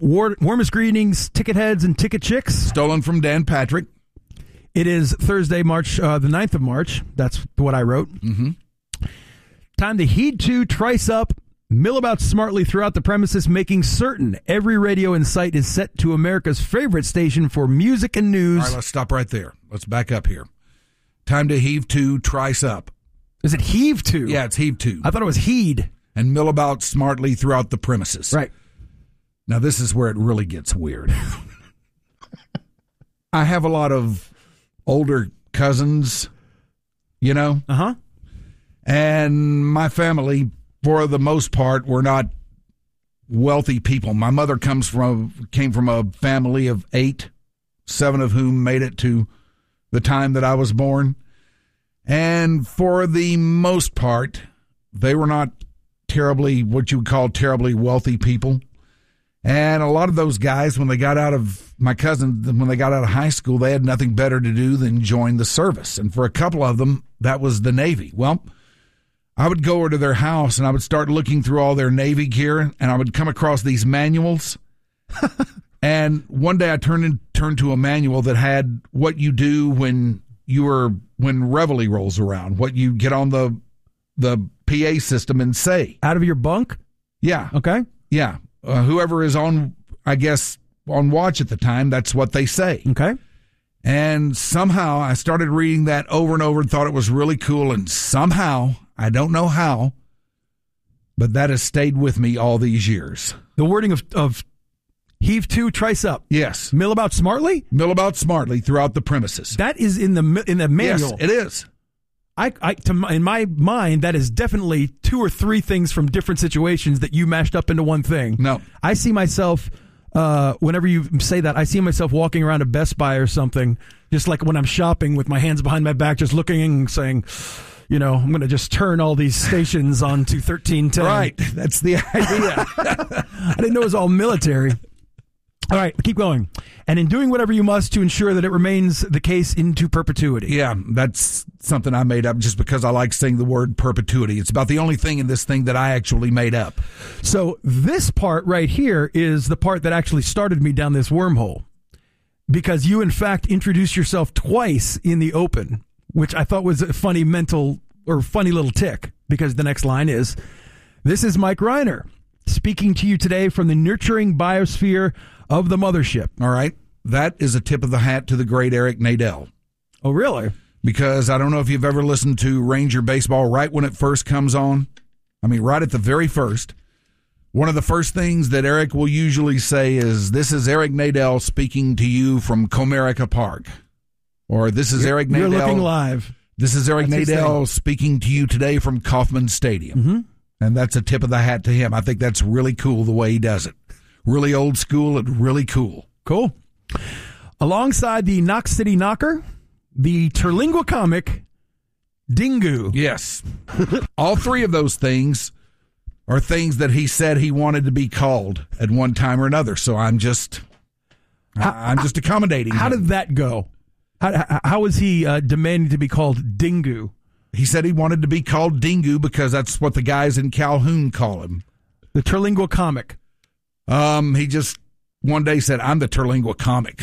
war- warmest greetings, ticket heads and ticket chicks. Stolen from Dan Patrick. It is Thursday, March uh, the ninth of March. That's what I wrote. Mm-hmm. Time to heed to, trice up, mill about smartly throughout the premises, making certain every radio in sight is set to America's favorite station for music and news. All right, let's stop right there. Let's back up here. Time to heave to, trice up. Is it heave to? Yeah, it's heave to. I thought it was heed. And mill about smartly throughout the premises. Right. Now, this is where it really gets weird. I have a lot of older cousins, you know? Uh-huh. And my family, for the most part, were not wealthy people. My mother comes from came from a family of eight, seven of whom made it to the time that I was born. And for the most part, they were not terribly, what you would call terribly wealthy people. And a lot of those guys, when they got out of, my cousins, when they got out of high school, they had nothing better to do than join the service. And for a couple of them, that was the Navy. Well, I would go over to their house and I would start looking through all their Navy gear, and I would come across these manuals. And one day I turned in, turned to a manual that had what you do when you are, when Reveille rolls around, what you get on the the P A system and say. Out of your bunk? Yeah. Okay. Yeah. Uh, whoever is on, I guess, on watch at the time, that's what they say. Okay. And somehow I started reading that over and over and thought it was really cool. And somehow, I don't know how, but that has stayed with me all these years. The wording of, of heave to, trice up. Yes. Mill about smartly? Mill about smartly throughout the premises. That is in the in the manual. Yes, it is. I, I, to my, in my mind, that is definitely two or three things from different situations that you mashed up into one thing. No. I see myself, uh, whenever you say that, I see myself walking around a Best Buy or something, just like when I'm shopping with my hands behind my back, just looking and saying, you know, I'm going to just turn all these stations onto thirteen ten. Right. That's the idea. I didn't know it was all military. All right, keep going. And in doing whatever you must to ensure that it remains the case into perpetuity. Yeah, that's something I made up just because I like saying the word perpetuity. It's about the only thing in this thing that I actually made up. So this part right here is the part that actually started me down this wormhole. Because you, in fact, introduced yourself twice in the open, which I thought was a funny mental or funny little tick. Because the next line is, this is Mike Reiner speaking to you today from the nurturing biosphere of the mothership. All right. That is a tip of the hat to the great Eric Nadel. Oh, really? Because I don't know if you've ever listened to Ranger Baseball right when it first comes on. I mean, right at the very first. One of the first things that Eric will usually say is, this is Eric Nadel speaking to you from Comerica Park. Or this is you're, Eric Nadel. You're looking live. This is Eric That's Nadel speaking to you today from Kauffman Stadium. Mm-hmm. And that's a tip of the hat to him. I think that's really cool the way he does it. Really old school and really cool. Cool. Alongside the Knox City Knocker, the Terlingua comic, Dingu. Yes. All three of those things are things that he said he wanted to be called at one time or another. So I'm just, how, I'm just accommodating How him. did that go? How, how was he uh, demanding to be called Dingu? He said he wanted to be called Dingu because that's what the guys in Calhoun call him. The Terlingua comic. Um, he just one day said, I'm the Terlingua comic.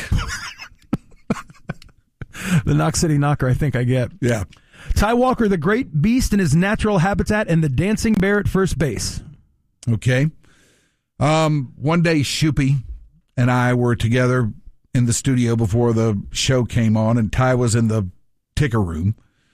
The Knox City Knocker, I think I get. Yeah. Ty Walker, the great beast in his natural habitat, and the dancing bear at first base. Okay. Um, one day, Shoopy and I were together in the studio before the show came on, and Ty was in the ticker room.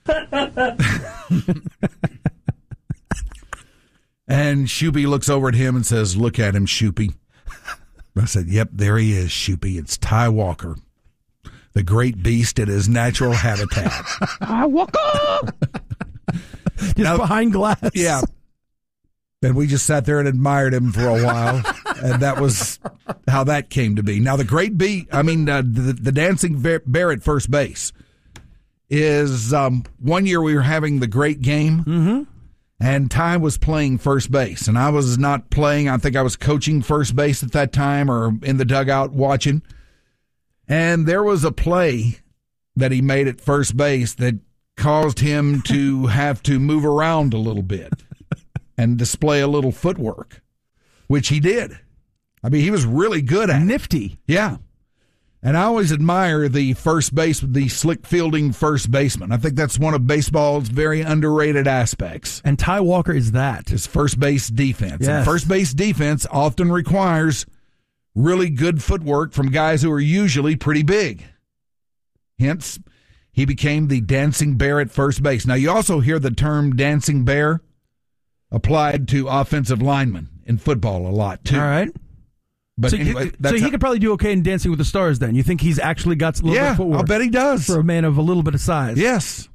And Shoopy looks over at him and says, look at him, Shoopy. I said, yep, there he is, Shoopy. It's Ty Walker, the great beast in his natural habitat. Ty Walker! Just now, behind glass. Yeah. And we just sat there and admired him for a while. And that was how that came to be. Now, the great beat, I mean, uh, the, the dancing bear at first base is um, one year we were having the great game. Mm-hmm. And Ty was playing first base, and I was not playing. I think I was coaching first base at that time or in the dugout watching. And there was a play that he made at first base that caused him to have to move around a little bit and display a little footwork, which he did. I mean, he was really good at nifty. it. Yeah. And I always admire the first base, the slick fielding first baseman. I think that's one of baseball's very underrated aspects. And Ty Walker is that. His first base defense. Yes. And first base defense often requires really good footwork from guys who are usually pretty big. Hence, he became the dancing bear at first base. Now, you also hear the term dancing bear applied to offensive linemen in football a lot, too. All right. But so, anyway, he, that's so he how, could probably do okay in Dancing with the Stars then. You think he's actually got a little yeah, bit of footwork? I'll bet he does. For a man of a little bit of size. Yes.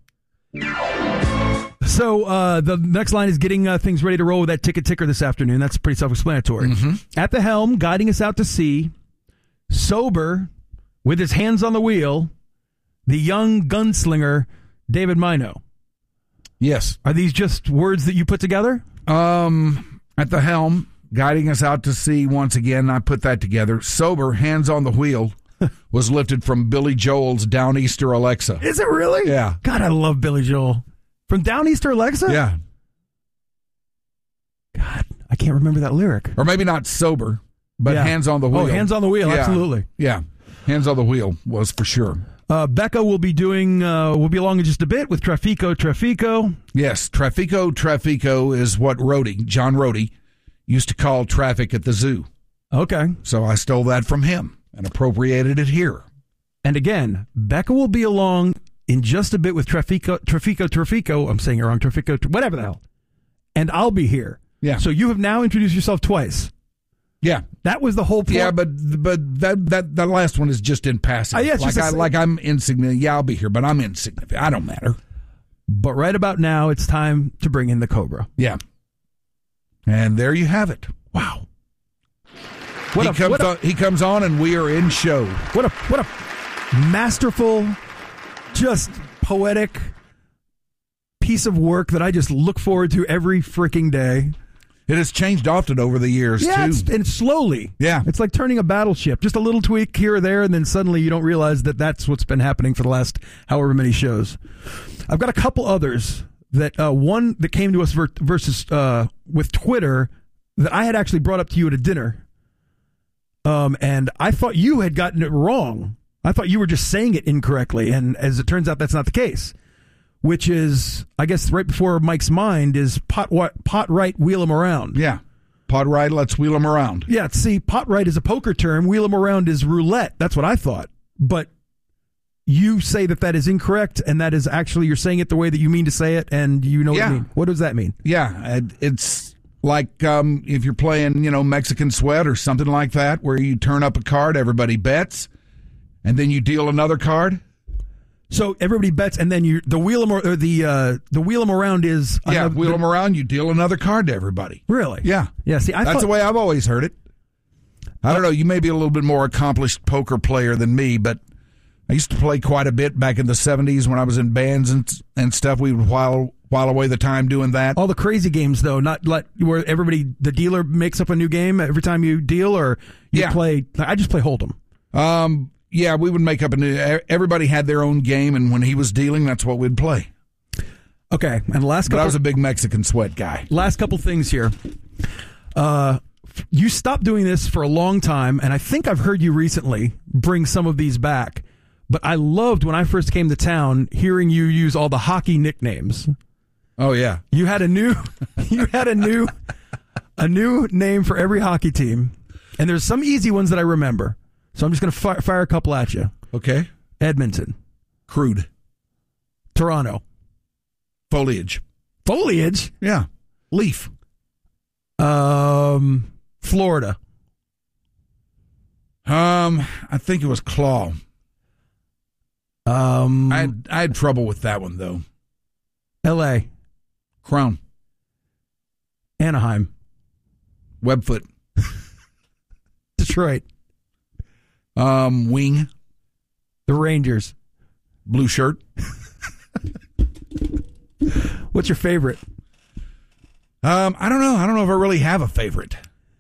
So uh, the next line is getting uh, things ready to roll with that ticket ticker this afternoon. That's pretty self-explanatory. Mm-hmm. At the helm, guiding us out to sea, sober, with his hands on the wheel, the young gunslinger, David Mino. Yes. Are these just words that you put together? Um, at the helm, guiding us out to sea once again. I put that together. Sober, hands on the wheel, was lifted from Billy Joel's Downeaster Alexa. Is it really? Yeah. God, I love Billy Joel. From Downeaster Alexa? Yeah. God, I can't remember that lyric. Or maybe not sober, but Yeah. hands on the wheel. Oh, hands on the wheel, Yeah. absolutely. Yeah. Hands on the wheel was for sure. Uh, Becca will be doing, uh, will be along in just a bit with Trafico Trafico. Yes, Trafico Trafico is what Rhodey, John Rhodey, used to call traffic at the zoo. Okay. So I stole that from him and appropriated it here. And again, Becca will be along in just a bit with Trafico Trafico Trafico. I'm saying it wrong. Trafico, whatever the hell. And I'll be here. Yeah. So you have now introduced yourself twice. Yeah. That was the whole point. Yeah, but but that that that last one is just in passing. Uh, yeah, it's like just a- I like I'm insignificant. Yeah, I'll be here, but I'm insignificant. I don't matter. But right about now, it's time to bring in the Cobra. Yeah. And there you have it. Wow. What he, a, comes what a, on, he comes on and we are in show. What a what a masterful, just poetic piece of work that I just look forward to every freaking day. It has changed often over the years, yeah, too. It's, and slowly. Yeah. It's like turning a battleship. Just a little tweak here or there, and then suddenly you don't realize that that's what's been happening for the last however many shows. I've got a couple others. That uh, one that came to us ver- versus uh, with Twitter that I had actually brought up to you at a dinner. Um, and I thought you had gotten it wrong. I thought you were just saying it incorrectly. And as it turns out, that's not the case. Which is, I guess, right before Mike's mind is pot, pot right, wheel him around. Yeah. Pot right, let's wheel him around. Yeah, see, pot right is a poker term. Wheel him around is roulette. That's what I thought. But you say that that is incorrect, and that is actually, you're saying it the way that you mean to say it, and you know yeah. what I mean. What does that mean? Yeah, it's like um, if you're playing, you know, Mexican Sweat or something like that, where you turn up a card, everybody bets, and then you deal another card. So everybody bets, and then you the wheel them or the uh, the wheel them around is yeah, another, wheel them around. You deal another card to everybody. Really? Yeah, yeah. See, I that's thought, the way I've always heard it. I don't know. You may be a little bit more accomplished poker player than me, but I used to play quite a bit back in the seventies when I was in bands and and stuff. We would while while away the time doing that. All the crazy games, though, not like where everybody the dealer makes up a new game every time you deal, or you yeah. play. I just play Hold'em. Um. Yeah, we would make up a new. Everybody had their own game, and when he was dealing, that's what we'd play. Okay, and the last couple. But I was a big Mexican Sweat guy. Last couple things here. Uh, you stopped doing this for a long time, and I think I've heard you recently bring some of these back. But I loved when I first came to town hearing you use all the hockey nicknames. Oh yeah, you had a new, you had a new, a new name for every hockey team, and there's some easy ones that I remember. So I'm just going to fire, fire a couple at you. Okay. Edmonton. Crude. Toronto. Foliage. Foliage? Yeah. Leaf. Um, Florida. Um, I think it was Claw. Um, I had, I had trouble with that one, though. L A. Crown. Anaheim. Webfoot. Detroit. Um, Wing. The Rangers. Blue Shirt. What's your favorite? Um, I don't know. I don't know if I really have a favorite.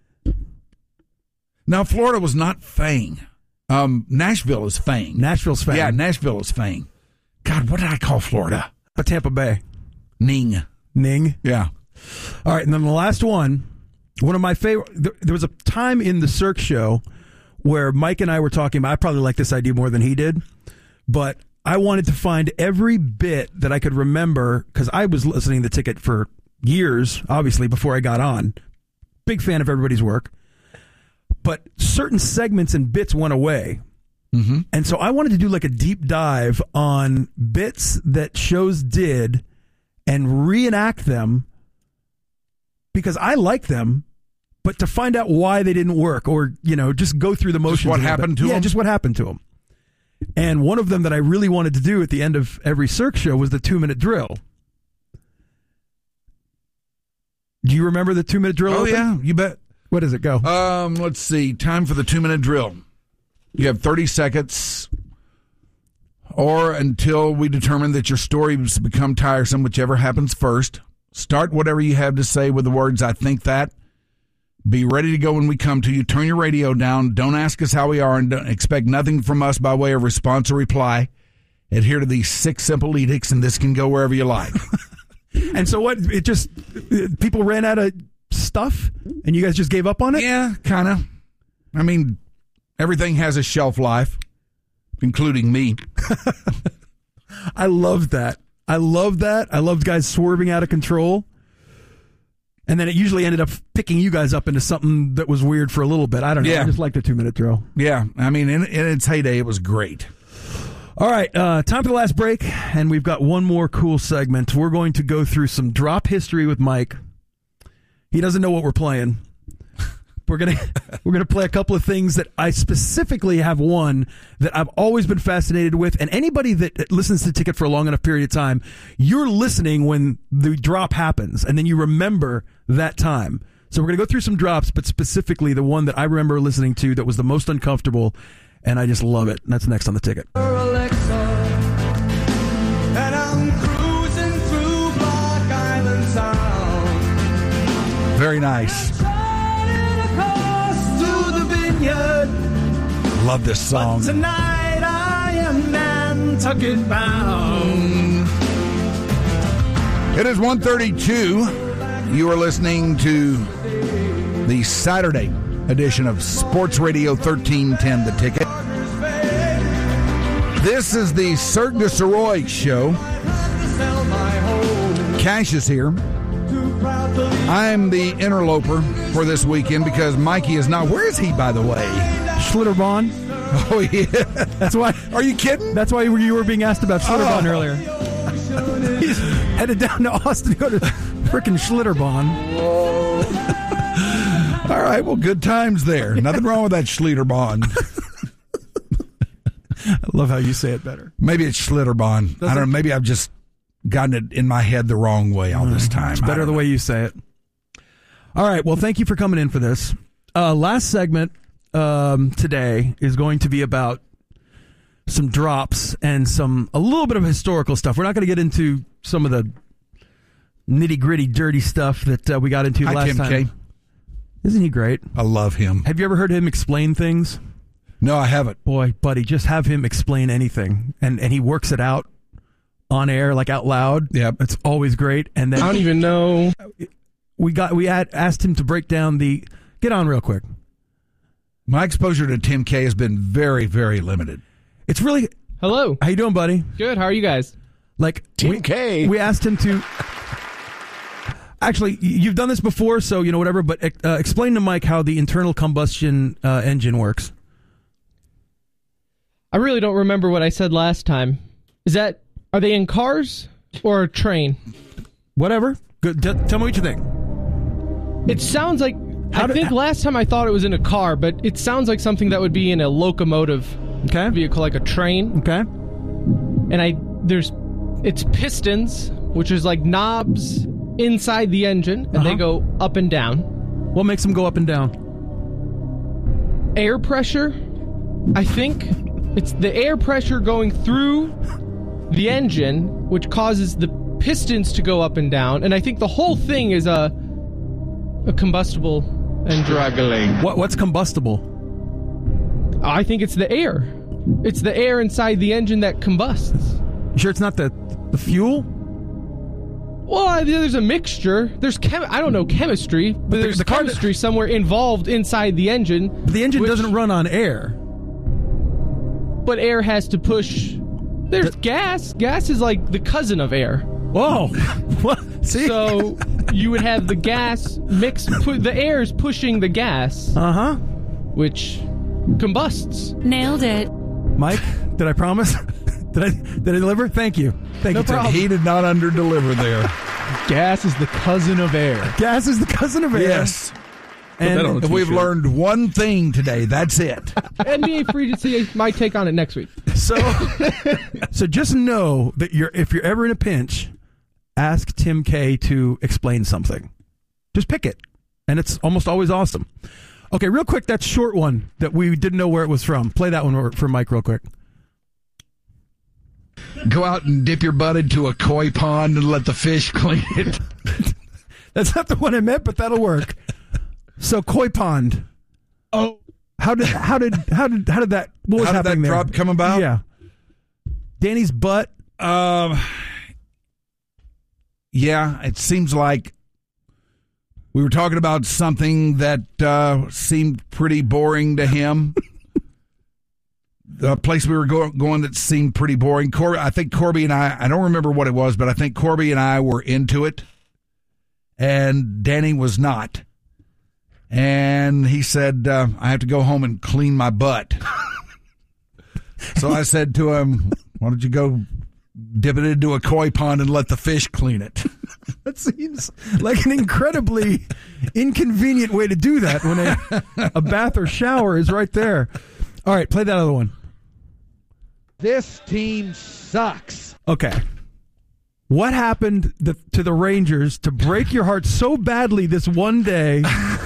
Now, Florida was not Fang. Um, Nashville is Fang. Nashville's Fang. Yeah, Nashville is Fang. God, what did I call Florida? But Tampa Bay. Ning. Ning. Yeah. All right, and then the last one. One of my favorite. There, there was a time in the Cirque show where Mike and I were talking about. I probably like this idea more than he did, but I wanted to find every bit that I could remember because I was listening to the Ticket for years, obviously before I got on. Big fan of everybody's work, but certain segments and bits went away. Mm-hmm. And so I wanted to do like a deep dive on bits that shows did and reenact them because I like them, but to find out why they didn't work or, you know, just go through the motions. Just what happened to yeah, them? Yeah, just what happened to them. And one of them that I really wanted to do at the end of every Cirque show was the two-minute drill. Do you remember the two-minute drill? Oh, open? yeah, you bet. What does it go? Um, let's see. Time for the two-minute drill. You have thirty seconds or until we determine that your story has become tiresome, whichever happens first. Start whatever you have to say with the words, I think that. Be ready to go when we come to you. Turn your radio down. Don't ask us how we are and don't expect nothing from us by way of response or reply. Adhere to these six simple edicts, and this can go wherever you like. And so what? It just, people ran out of stuff, and you guys just gave up on it? Yeah, kind of. I mean, everything has a shelf life, including me. I love that. I love that. I loved guys swerving out of control. And then it usually ended up picking you guys up into something that was weird for a little bit. I don't know. Yeah. I just like the two-minute drill. Yeah. I mean, in, in its heyday, it was great. All right. Uh, time for the last break, and we've got one more cool segment. We're going to go through some drop history with Mike. He doesn't know what we're playing. We're gonna we're gonna play a couple of things that I specifically have one that I've always been fascinated with, and anybody that listens to Ticket for a long enough period of time, you're listening when the drop happens, and then you remember that time. So we're gonna go through some drops, but specifically the one that I remember listening to that was the most uncomfortable, and I just love it. And that's next on the Ticket. Alexa, and I'm cruising through Block Island Sound. Very nice. Love this song. But tonight I am Nantucket bound. It is one thirty-two. You are listening to the Saturday edition of Sports Radio thirteen ten, The Ticket. This is the Cirque du Soleil show. Cash is here. I'm the interloper for this weekend because Mikey is not. Where is he, by the way? Schlitterbahn. Oh, yeah. That's why. Are you kidding? That's why you were being asked about Schlitterbahn Oh. earlier. He's headed down to Austin to go to frickin' Schlitterbahn. All right, well, good times there. Nothing wrong with that Schlitterbahn. I love how you say it better. Maybe it's Schlitterbahn. I don't know. Maybe I've just gotten it in my head the wrong way all this time. It's better the way you say it. All right. Well, thank you for coming in for this. Uh, last segment um, today is going to be about some drops and some a little bit of historical stuff. We're not going to get into some of the nitty gritty, dirty stuff that uh, we got into Hi, last Kim time. K. Isn't he great? I love him. Have you ever heard him explain things? No, I haven't. Boy, buddy, just have him explain anything, and and he works it out on air, like out loud. Yep. It's always great. And then I don't even know. We got we had asked him to break down the. Get on real quick. My exposure to Tim K has been very, very limited. It's really. Hello. How you doing, buddy? Good. How are you guys? Like Tim we, K. We asked him to. Actually, you've done this before, so you know whatever. But uh, explain to Mike how the internal combustion uh, engine works. I really don't remember what I said last time. Is that are they in cars or a train? Whatever. Good. T- tell me what you think. It sounds like How I do- think last time I thought it was in a car, but it sounds like something that would be in a locomotive okay. vehicle, like a train. Okay. And I there's it's pistons, which is like knobs inside the engine, and Uh-huh. they go up and down. What makes them go up and down? Air pressure, I think. It's the air pressure going through the engine, which causes the pistons to go up and down. And I think the whole thing is a a combustible engine. Struggling. What what's combustible? I think it's the air. It's the air inside the engine that combusts. You sure it's not the the fuel? Well, there's a mixture. There's chem- I don't know chemistry, but, but there's the, the chemistry somewhere involved inside the engine. But the engine which, doesn't run on air. But air has to push. There's the, gas. Gas is like the cousin of air. Whoa. What? See? So you would have the gas mix. Pu- the air is pushing the gas. Uh huh. Which combusts. Nailed it. Mike, did I promise? Did I did I deliver? Thank you. Thank no you. Problem. He did not under-deliver there. Gas is the cousin of air. Gas is the cousin of air. Yes. And if we've learned one thing today, that's it. N B A free to see my take on it next week. So, so just know that you're if you're ever in a pinch, ask Tim K to explain something. Just pick it, and it's almost always awesome. Okay, real quick, that short one that we didn't know where it was from. Play that one for Mike real quick. Go out and dip your butt into a koi pond and let the fish clean it. That's not the one I meant, but that'll work. So koi pond. Oh, how did how did how did how did that what was how did happening that there? drop come about? Yeah, Danny's butt. Um, yeah, it seems like we were talking about something that uh, seemed pretty boring to him. The place we were go- going that seemed pretty boring. Cor- I think Corby and I, I don't remember what it was, but I think Corby and I were into it, and Danny was not. And he said, uh, I have to go home and clean my butt. So I said to him, why don't you go dip it into a koi pond and let the fish clean it? That seems like an incredibly inconvenient way to do that when a, a bath or shower is right there. All right, play that other one. This team sucks. Okay. What happened the, to the Rangers to break your heart so badly this one day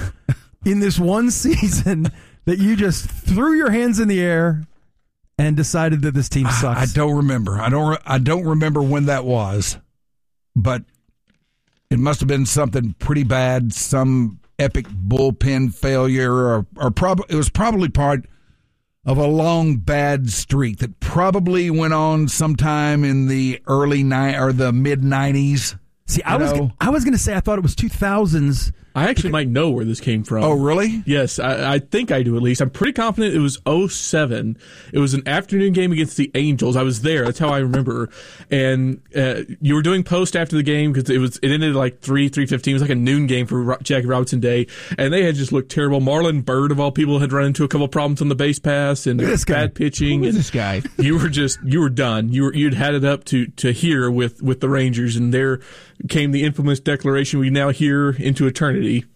in this one season that you just threw your hands in the air and decided that this team sucks? I, I don't remember. I don't. I don't remember when that was, but it must have been something pretty bad. Some epic bullpen failure, or or probably it was probably part of a long bad streak that probably went on sometime in the early ni- or the mid nineties. See, I was know? I was going to say I thought it was two thousands. I actually might know where this came from. Oh, really? Yes, I, I think I do at least. I'm pretty confident it was oh seven. It was an afternoon game against the Angels. I was there. That's how I remember. And uh, you were doing post after the game because it was it ended at like three, three fifteen. It was like a noon game for Ro- Jackie Robinson Day. And they had just looked terrible. Marlon Byrd, of all people, had run into a couple of problems on the base pass and this guy. bad pitching. Who is and this guy? You were just, you were done. You were, you'd had it up to, to here with, with the Rangers. And there came the infamous declaration we now hear into eternity.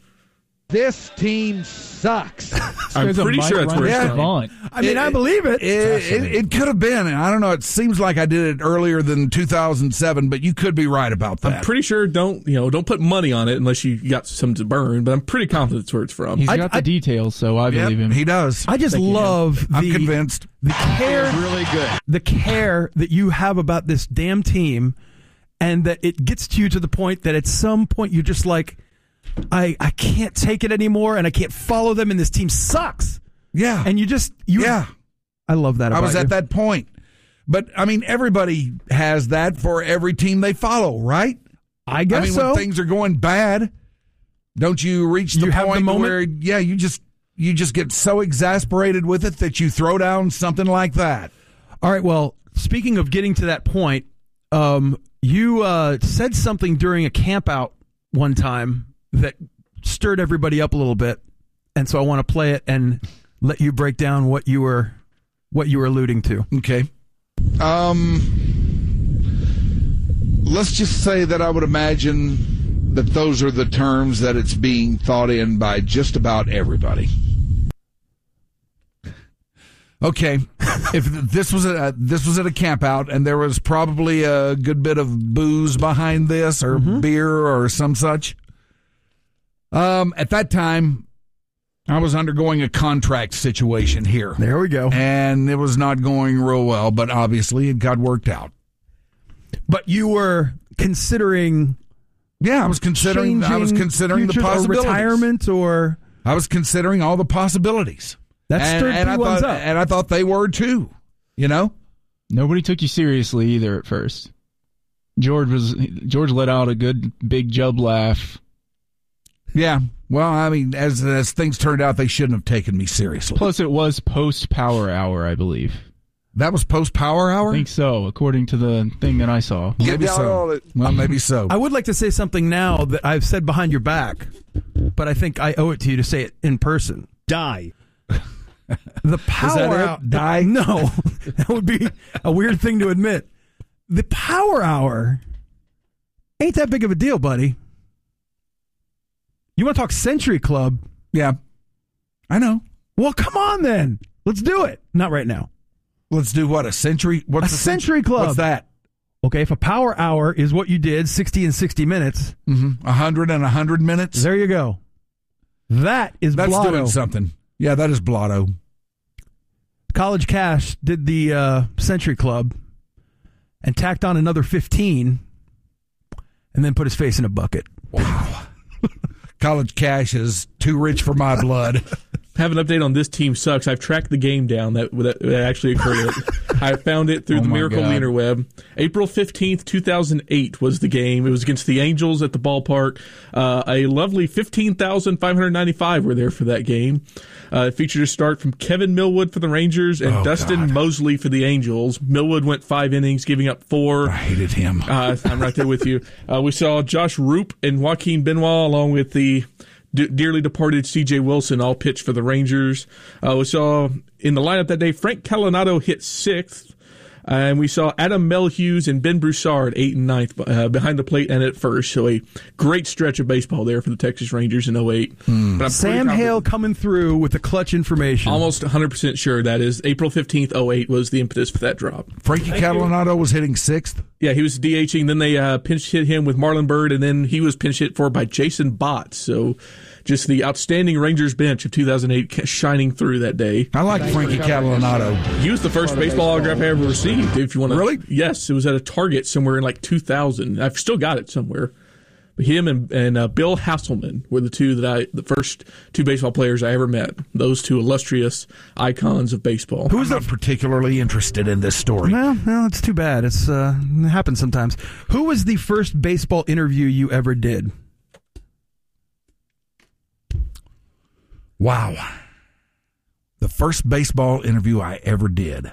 This team sucks. I'm pretty sure that's where it's yeah. from. I mean, it, I believe it. It, it, it could have been. I don't know. It seems like I did it earlier than two thousand seven, but you could be right about that. I'm pretty sure. Don't you know? Don't put money on it unless you got some to burn. But I'm pretty confident that's where it's from. He's I, got I, the details, so I yep, believe him. He does. I just Thank love the, I'm the, convinced. the care, really good. the care that you have about this damn team, and that it gets to you to the point that at some point you're just like, I, I can't take it anymore, and I can't follow them, and this team sucks. Yeah. And you just, you. Yeah. I love that about I was you. at that point. But, I mean, everybody has that for every team they follow, right? I guess I mean, so. when things are going bad, don't you reach the You have the point moment? where, yeah, you just you just get so exasperated with it that you throw down something like that. All right, well, speaking of getting to that point, um, you uh, said something during a camp out one time that stirred everybody up a little bit, and so I want to play it and let you break down what you were what you were alluding to. Okay. Um, let's just say that I would imagine that those are the terms that it's being thought in by just about everybody. Okay, if this was a this was at a camp out and there was probably a good bit of booze behind this, or mm-hmm. beer or some such. Um, at that time, I was undergoing a contract situation here. There we go. And it was not going real well, but obviously it got worked out. But you were considering Yeah, I was considering I was considering the possibilities. Or retirement, or I was considering all the possibilities. That stirred and, and I ones thought, up. And I thought they were too, you know? Nobody took you seriously either at first. George was George let out a good big jub laugh. Yeah. Well, I mean, as as things turned out, they shouldn't have taken me seriously. Plus, it was post Power Hour, I believe. That was post Power Hour? I think so, according to the thing that I saw. Maybe so. Well, maybe so. I would like to say something now that I've said behind your back, but I think I owe it to you to say it in person. Die. The Power Is that it? Hour. Die? No, that would be a weird thing to admit. The Power Hour ain't that big of a deal, buddy. You want to talk Century Club? Yeah. I know. Well, come on then. Let's do it. Not right now. Let's do what? A century? What's a Century Club? What's that? Okay, if a Power Hour is what you did, sixty and sixty minutes. Mm-hmm. one hundred and one hundred minutes? There you go. That is That's Blotto. doing something. Yeah, that is Blotto. College Cash did the uh, Century Club and tacked on another fifteen and then put his face in a bucket. Wow. College Cash is too rich for my blood. Have an update on This Team Sucks. I've tracked the game down that that, that actually occurred. I found it through Oh the my miracle God. of the interweb. April fifteenth, two thousand eight was the game. It was against the Angels at the ballpark. Uh, a lovely fifteen thousand five hundred ninety-five were there for that game. Uh, it featured a start from Kevin Millwood for the Rangers and Oh, Dustin God. Mosley for the Angels. Millwood went five innings, giving up four. I hated him. Uh, I'm right there with you. Uh, we saw Josh Roop and Joaquin Benoit along with the de- dearly departed C J Wilson all pitch for the Rangers. Uh, we saw in the lineup that day Frank Calinado hit sixth. And we saw Adam Melhuse and Ben Broussard eight and ninth uh, behind the plate and at first. So a great stretch of baseball there for the Texas Rangers in oh eight. Hmm. But I'm Sam pretty Hale confident- coming through with the clutch information. almost one hundred percent sure that is April fifteenth, oh eight was the impetus for that drop. Frankie Catalanado was hitting sixth. Yeah, he was DHing. Then they uh, pinch hit him with Marlon Byrd, and then he was pinch hit for by Jason Bott. So just the outstanding Rangers bench of two thousand eight shining through that day. I like Frankie Catalanado. He was the first baseball autograph I ever received. If you want to, Really? Yes, it was at a Target somewhere in like two thousand. I've still got it somewhere. But him and and uh, Bill Hasselman were the two that I, the first two baseball players I ever met. Those two illustrious icons of baseball. Who's not particularly interested in this story? Well, well, it's too bad. It's uh, it happens sometimes. Who was the first baseball interview you ever did? Wow. The first baseball interview I ever did.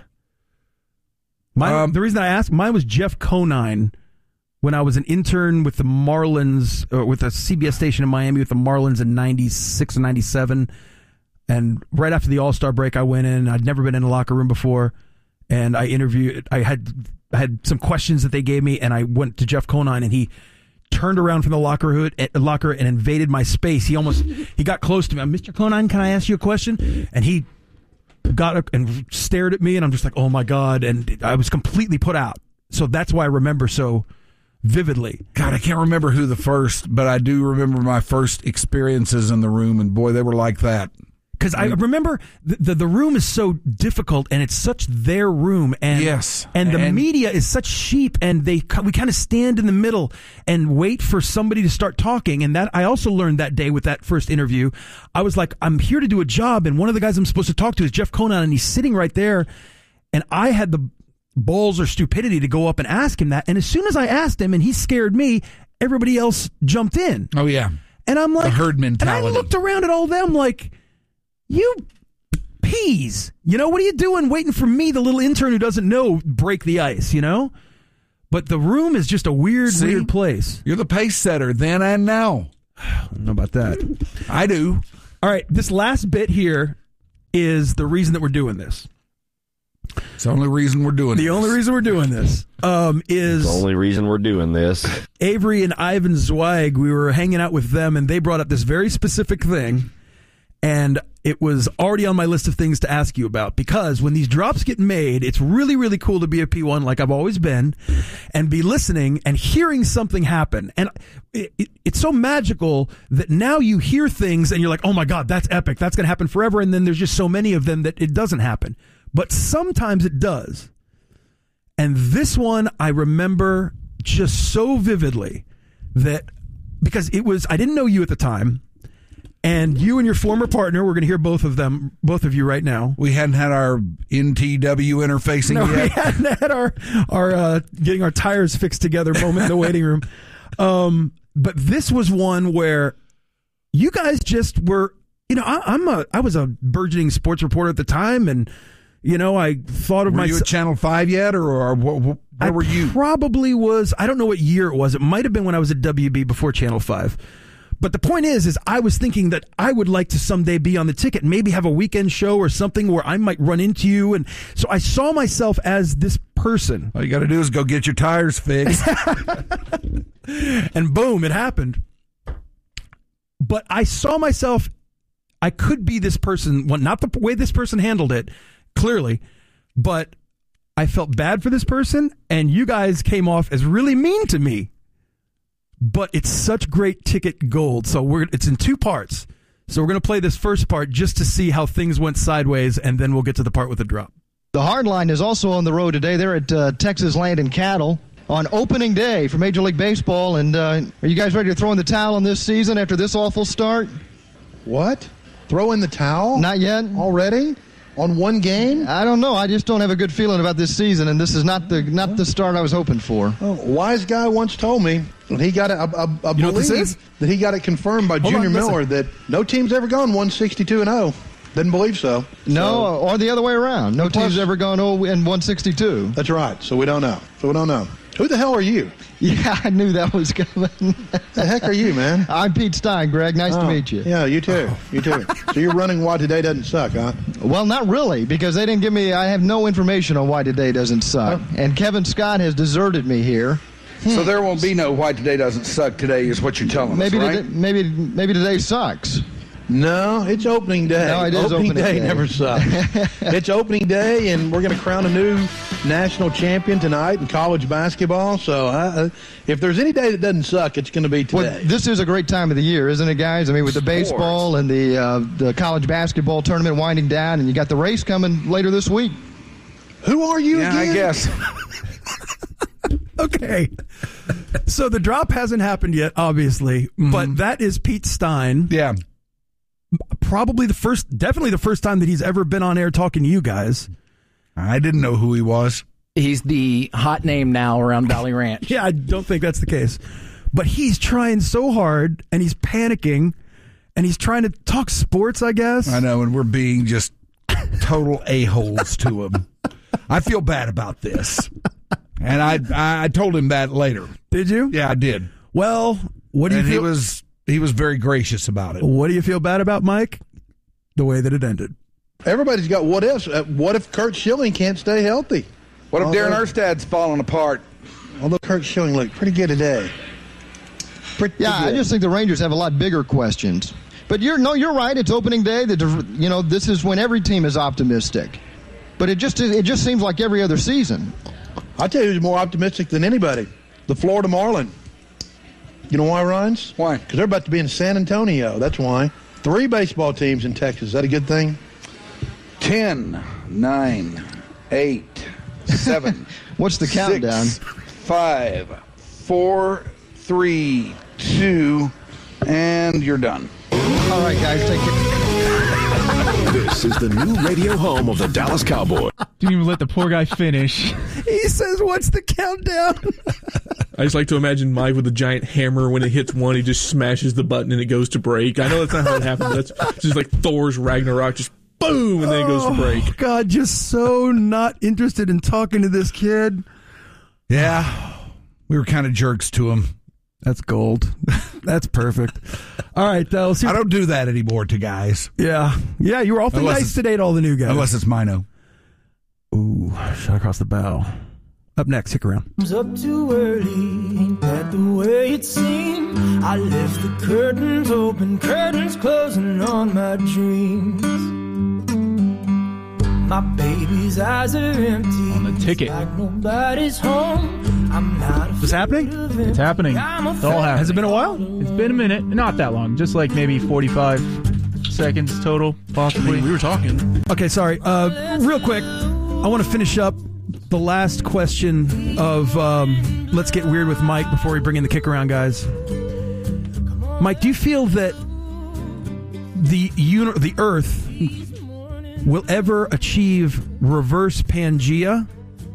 Mine, Um, the reason I asked, mine was Jeff Conine when I was an intern with the Marlins, uh, with a C B S station in Miami with the Marlins in ninety-six and ninety-seven. And right after the All-Star break, I went in. I'd never been in a locker room before. And I interviewed, I had I had some questions that they gave me, and I went to Jeff Conine, and he turned around from the locker hood, uh, locker and invaded my space. He almost, he got close to me. Mister Conine, can I ask you a question? And he got up and stared at me, and I'm just like, oh my God. And I was completely put out. So that's why I remember so vividly. God, I can't remember who the first, but I do remember my first experiences in the room, and boy, they were like that. Because I remember the, the the room is so difficult, and it's such their room, and Yes. and the And- media is such sheep, and they we kind of stand in the middle and wait for somebody to start talking. And that I also learned that day with that first interview. I was like, I'm here to do a job, and one of the guys I'm supposed to talk to is Jeff Conine, and he's sitting right there, and I had the balls or stupidity to go up and ask him that. And as soon as I asked him, and he scared me, everybody else jumped in. Oh, yeah. And I'm like, The herd mentality. And I looked around at all them like, you peas. You know, what are you doing waiting for me, the little intern who doesn't know, break the ice, you know? But the room is just a weird, See? weird place. You're the pace setter then and now. I don't know about that. I do. All right, this last bit here is the reason that we're doing this. It's the only reason we're doing The this. only reason we're doing this um, is The only reason we're doing this. Avery and Ivan Zweig. We were hanging out with them, and they brought up this very specific thing. And it was already on my list of things to ask you about, because when these drops get made, it's really, really cool to be a P one like I've always been and be listening and hearing something happen. And it, it, it's so magical that now you hear things and you're like, oh my God, that's epic. That's going to happen forever. And then there's just so many of them that it doesn't happen. But sometimes it does. And this one I remember just so vividly that because it was, I didn't know you at the time. And you and your former partner, we're going to hear both of them, both of you right now. We hadn't had our N T W interfacing no, yet. We hadn't had our, our uh, getting our tires fixed together moment in the waiting room. Um, but this was one where you guys just were, you know, I, I'm a, I was a burgeoning sports reporter at the time, and, you know, I thought of were myself. you at Channel five yet, or, or where, where I were you? Probably was, I don't know what year it was. It might have been when I was at W B before Channel five. But the point is, is I was thinking that I would like to someday be on the ticket, maybe have a weekend show or something where I might run into you. And so I saw myself as this person. All you got to do is go get your tires fixed. And boom, it happened. But I saw myself, I could be this person, well, not the way this person handled it, clearly, but I felt bad for this person, and you guys came off as really mean to me. But it's such great ticket gold. So we're it's in two parts. So we're going to play this first part just to see how things went sideways, and then we'll get to the part with the drop. The Hardline is also on the road today. They're at uh, Texas Land and Cattle on opening day for Major League Baseball. And uh, are you guys ready to throw in the towel on this season after this awful start? What? Throw in the towel? Not yet. Already? On one game? I don't know. I just don't have a good feeling about this season, and this is not the not the start I was hoping for. Oh, a wise guy once told me that he got it. I, I, I you know what this believe is? that he got it confirmed by Hold Junior on, Miller that no team's ever gone one sixty-two and oh. Didn't believe so. No, so, or the other way around. No plus, team's ever gone oh and one sixty-two. That's right. So we don't know. So we don't know. Who the hell are you? Yeah, I knew that was coming. The heck are you, man? I'm Pete Stein, Greg. Nice oh, to meet you. Yeah, you too. You too. So you're running Why Today Doesn't Suck, huh? Well, not really, because they didn't give me, I have no information on Why Today Doesn't Suck. Oh. And Kevin Scott has deserted me here. So there won't be no Why Today Doesn't Suck today is what you're telling maybe us, right? Today, maybe, maybe today sucks. No, it's opening day. No, it is opening, opening day, day. never sucks. It's opening day, and we're going to crown a new national champion tonight in college basketball. So uh, if there's any day that doesn't suck, it's going to be today. Well, this is a great time of the year, isn't it, guys? I mean, with the Sports. baseball and the uh, the college basketball tournament winding down, and you got the race coming later this week. Who are you yeah, again? I guess. Okay. So the drop hasn't happened yet, obviously, mm-hmm. but that is Pete Stein. Yeah. Probably the first, definitely the first time that he's ever been on air talking to you guys. I didn't know who he was. He's the hot name now around Valley Ranch. Yeah, I don't think that's the case. But he's trying so hard, and he's panicking, and he's trying to talk sports, I guess. I know, and we're being just total a-holes to him. I feel bad about this. And I I told him that later. Did you? Yeah, I did. Well, what do you and feel? he was he was very gracious about it. What do you feel bad about, Mike? The way that it ended. Everybody's got what ifs. Uh, what if Kurt Schilling can't stay healthy? What if Although, Darren Erstad's falling apart? Although Kurt Schilling looked pretty good today. Pretty yeah, good. I just think the Rangers have a lot bigger questions. But you're no, you're right. It's opening day. The, you know, this is when every team is optimistic. But it just it just seems like every other season. I'll tell you who's more optimistic than anybody. The Florida Marlin. You know why, Rhines? Why? Because they're about to be in San Antonio. That's why. Three baseball teams in Texas. Is that a good thing? Ten, nine, eight, seven. What's the six, countdown? Five, four, three, two, and you're done. All right, guys, take it. This is the new radio home of the Dallas Cowboys. Didn't even let the poor guy finish. He says, what's the countdown? I just like to imagine Mike with a giant hammer. When it hits one, he just smashes the button and it goes to break. I know that's not how it happens. That's just like Thor's Ragnarok, just boom, and then it goes to break. Oh, God, just so not interested in talking to this kid. Yeah, we were kind of jerks to him. That's gold. That's perfect. All right, uh, let's see. I don't do that anymore to guys. Yeah. Yeah, you were awfully Unless nice today to all the new guys. Unless it's Mino. Ooh, shot across the bow. Up next, stick around. Up too early, ain't that the way it seemed? I left the curtains open, curtains closing on my dreams. My baby's eyes are empty. On the ticket. Like nobody's home. I'm not. Is this happening? It's happening. It's all happening. Has it been a while? It's been a minute. Not that long. Just like maybe forty-five seconds total, possibly. I mean, we were talking. Okay, sorry. Uh, real quick, I want to finish up the last question of um, Let's Get Weird with Mike before we bring in the kick around guys. Mike, do you feel that the uni- the Earth will ever achieve reverse Pangea?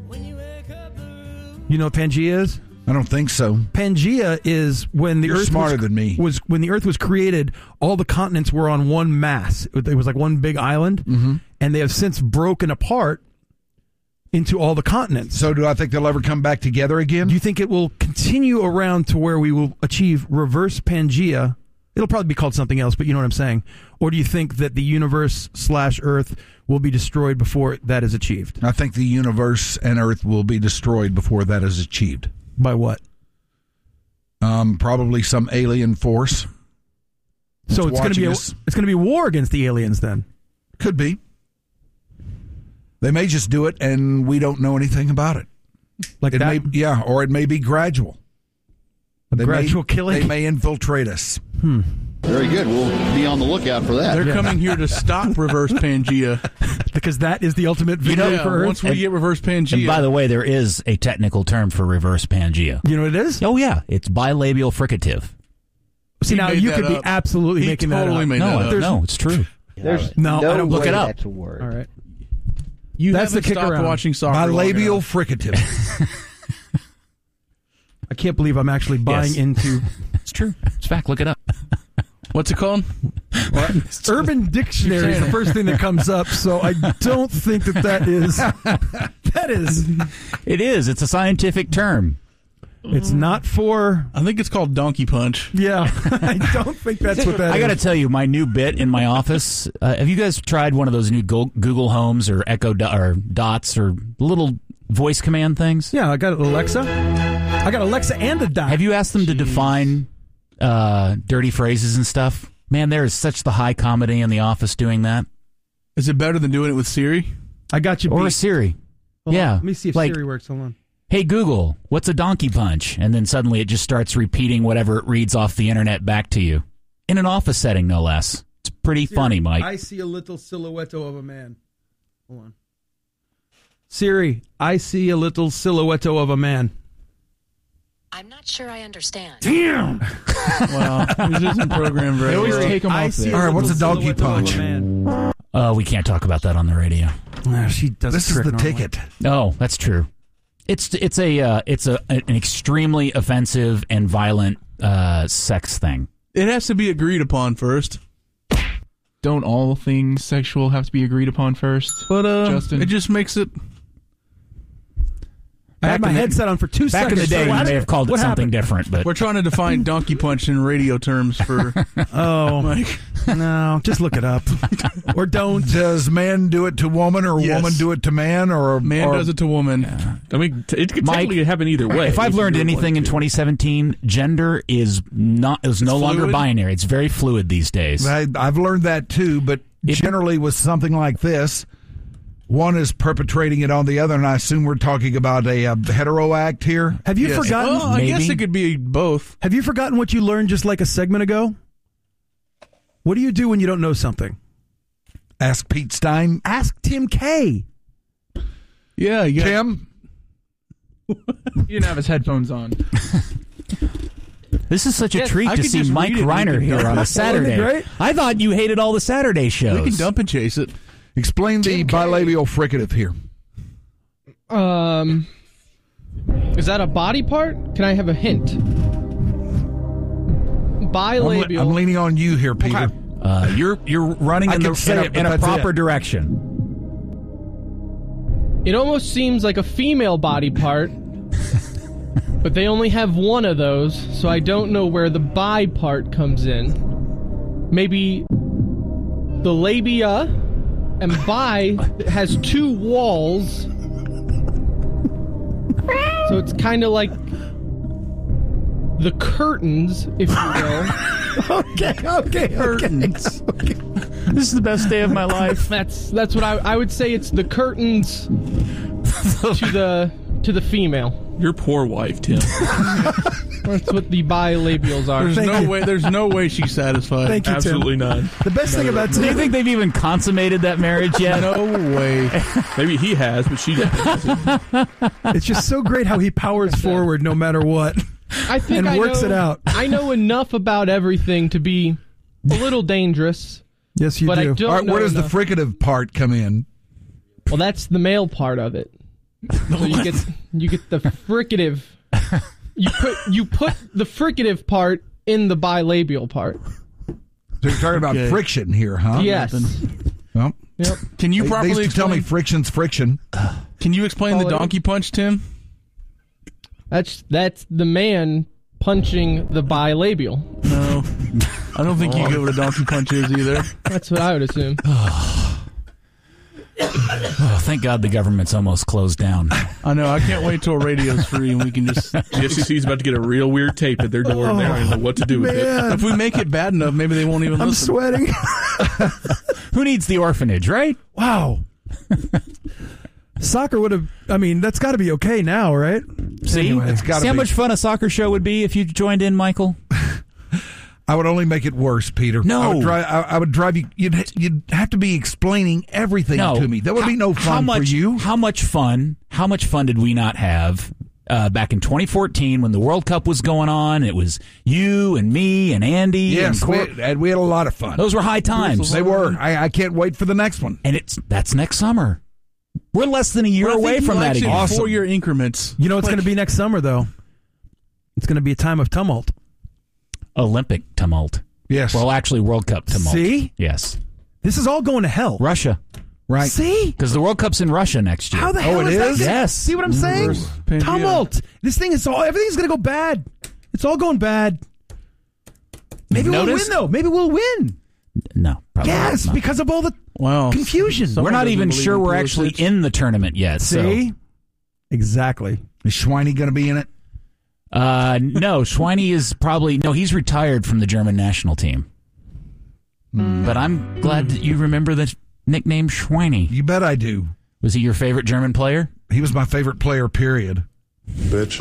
You know what Pangea is? I don't think so. Pangea is when the You're Earth smarter was, than me. was when the Earth was created. All the continents were on one mass. It was like one big island, mm-hmm. and they have since broken apart into all the continents. So, do I think they'll ever come back together again? Do you think it will continue around to where we will achieve reverse Pangea? It'll probably be called something else, but you know what I'm saying. Or do you think that the universe slash Earth will be destroyed before that is achieved? I think the universe and Earth will be destroyed before that is achieved. By what? Um, probably some alien force. So it's going to be a, us. it's going to be war against the aliens then. Could be. They may just do it, and we don't know anything about it. Like it that? may, yeah, or it may be gradual. A they gradual may, killing. They may infiltrate us. Hmm. Very good. We'll be on the lookout for that. They're Yeah. coming here to stop reverse Pangea. Because that is the ultimate victory yeah, for Earth. once we And- get reverse Pangea. And by the way, there is a technical term for reverse Pangea. You know what it is? Oh, yeah. It's bilabial fricative. See, He now made you that could be up. absolutely He making totally that up. made No, that up. There's- no, it's true. There's No, no, I don't- way look it up. that's a word. All right. You That's haven't the kick stopped around. watching soccer long Bilabial enough. fricative. I can't believe I'm actually buying Yes. into It's true. It's fact. Look it up. What's it called? Urban Dictionary is the first thing that comes up, so I don't think that that is that is It is. It's a scientific term. it's not for I think it's called Donkey Punch. yeah. I don't think that's what that I got to is. tell you, my new bit in my office. Uh, have you guys tried one of those new Go- Google Homes or Echo Do- or Dots or little voice command things? Yeah, I got Alexa. I got Alexa and a dot. Have you asked them to define uh, dirty phrases and stuff? Man, there is such the high comedy in the office doing that. Is it better than doing it with Siri? I got you Or a beat. Siri. Hold on, yeah. Let me see if like, Siri works. Hold on. Hey, Google, what's a donkey punch? And then suddenly it just starts repeating whatever it reads off the internet back to you. In an office setting, no less. It's pretty Siri, funny, Mike. I see a little silhouette of a man. Hold on. Siri, I see a little silhouette of a man. I'm not sure I understand. Damn! Wow. This isn't programmed very They always well. take them I off see there. All right, what's a little donkey silhouette of punch? a man. Uh, we can't talk about that on the radio. Ah, she does This a is trick the normally. ticket. Oh, that's true. It's it's a uh, it's a an extremely offensive and violent uh, sex thing. It has to be agreed upon first. Don't all things sexual have to be agreed upon first? But uh, Justin? it just makes it. I had Back my in the- headset on for two Back seconds. in the day, So you what- may have called it what something happened? different, but We're trying to define donkey punch in radio terms for. Oh, Mike. no, just look it up. Or don't. Does man do it to woman, or Yes. woman do it to man, or Man or, does it to woman. I mean, t- it could Mike, technically happen either way. if I've you learned do it anything one, in two. twenty seventeen, gender is not is no It's longer fluid? binary. It's very fluid these days. I, I've learned that too, but It- generally with something like this, one is perpetrating it on the other, and I assume we're talking about a, uh hetero act here. Have you Yes. forgotten? Well, I guess Maybe. it could be both. Have you forgotten what you learned just like a segment ago? What do you do when you don't know something? Ask Pete Stein. Ask Tim K. Yeah, you got, Tim, He didn't have his headphones on. This is such a Yes, treat I to could see just Mike read it and we Reiner can here dump on it. a Saturday. Wasn't it great? I thought you hated all the Saturday shows. we can dump and chase it. explain the bilabial fricative here. Um, is that a body part? Can I have a hint? I'm, le- Bilabial. I'm leaning on you here, Peter. Okay. Uh, you're you're running I in, can the, say in a, it, but in a that's proper it. direction. It almost seems like a female body part, but they only have one of those, so I don't know where the bi part comes in. Maybe the labia, and bi has two walls, so it's kind of like the curtains, if you will. Okay, okay, Curtains. This is the best day of my life. That's that's what I I would say. It's the curtains to the to the female. Your poor wife, Tim. That's what the bilabials are. There's Thank no you. way. There's no way she's satisfied. Thank you, Tim. Absolutely not. The best thing about Do you Tim, think they've even consummated that marriage yet? No way. Maybe he has, but she doesn't. it's just so great how he powers forward no matter what. I think and I works know, it out. I know enough about everything to be a little dangerous. Yes, you but do. I don't All right, know where does the enough- fricative part come in? Well, that's the male part of it. So you get you get the fricative. You put you put the fricative part in the bilabial part. So you're talking about Okay. friction here, huh? Yes. Well, Yep. Can you they, they properly used to tell me explain? friction's friction. Can you explain the Follow- donkey punch, Tim? That's that's the man punching the bilabial. No, I don't think you get what a donkey punch is either. That's what I would assume. Oh, thank God the government's almost closed down. I know. I can't wait till radio's free and we can just. The F C C is about to get a real weird tape at their door, and they don't even know what to do with Man. it. If we make it bad enough, maybe they won't even I'm listen. sweating. Who needs the orphanage, right? Wow. Soccer would have. I mean, that's got to be okay now, right? See, Anyway. It's gotta see how be. much fun a soccer show would be if you joined in, Michael? I would only make it worse, Peter. No. I would drive, I, I would drive you. You'd, you'd have to be explaining everything No. to me. There would How- be no how fun much, for you. How much fun? How much fun did we not have uh, back in twenty fourteen when the World Cup was going on? It was you and me and Andy. Yes, and we Cor- had, and we had a lot of fun. those were high times. They were. I, I can't wait for the next one. And it's that's next summer. We're less than a year Well, I think away he from that likes it in again. Awesome. four-year increments. You know what's going to be next summer, though? It's going to be a time of tumult. Olympic tumult. Yes. Well, actually, World Cup tumult. See? Yes. This is all going to hell. Russia. Right. See? Because the World Cup's in Russia next year. How the hell it is that? is? gonna- Yes. See what I'm saying? Reverse Pangea. Tumult. This thing is all. Everything's going to go bad. It's all going bad. Maybe we'll Notice? win, though. Maybe we'll win. No. Probably Yes, not. because of all the Wow. confusion. Someone We're not doesn't even believe sure in we're actually Pulisic. in the tournament yet. See? Exactly. Is Schweine going to be in it? So, uh, no, Schweine is probably no. He's retired from the German national team. But I'm glad that you remember the nickname Schweine. You bet I do. Was he your favorite German player? He was my favorite player, period. Bitch.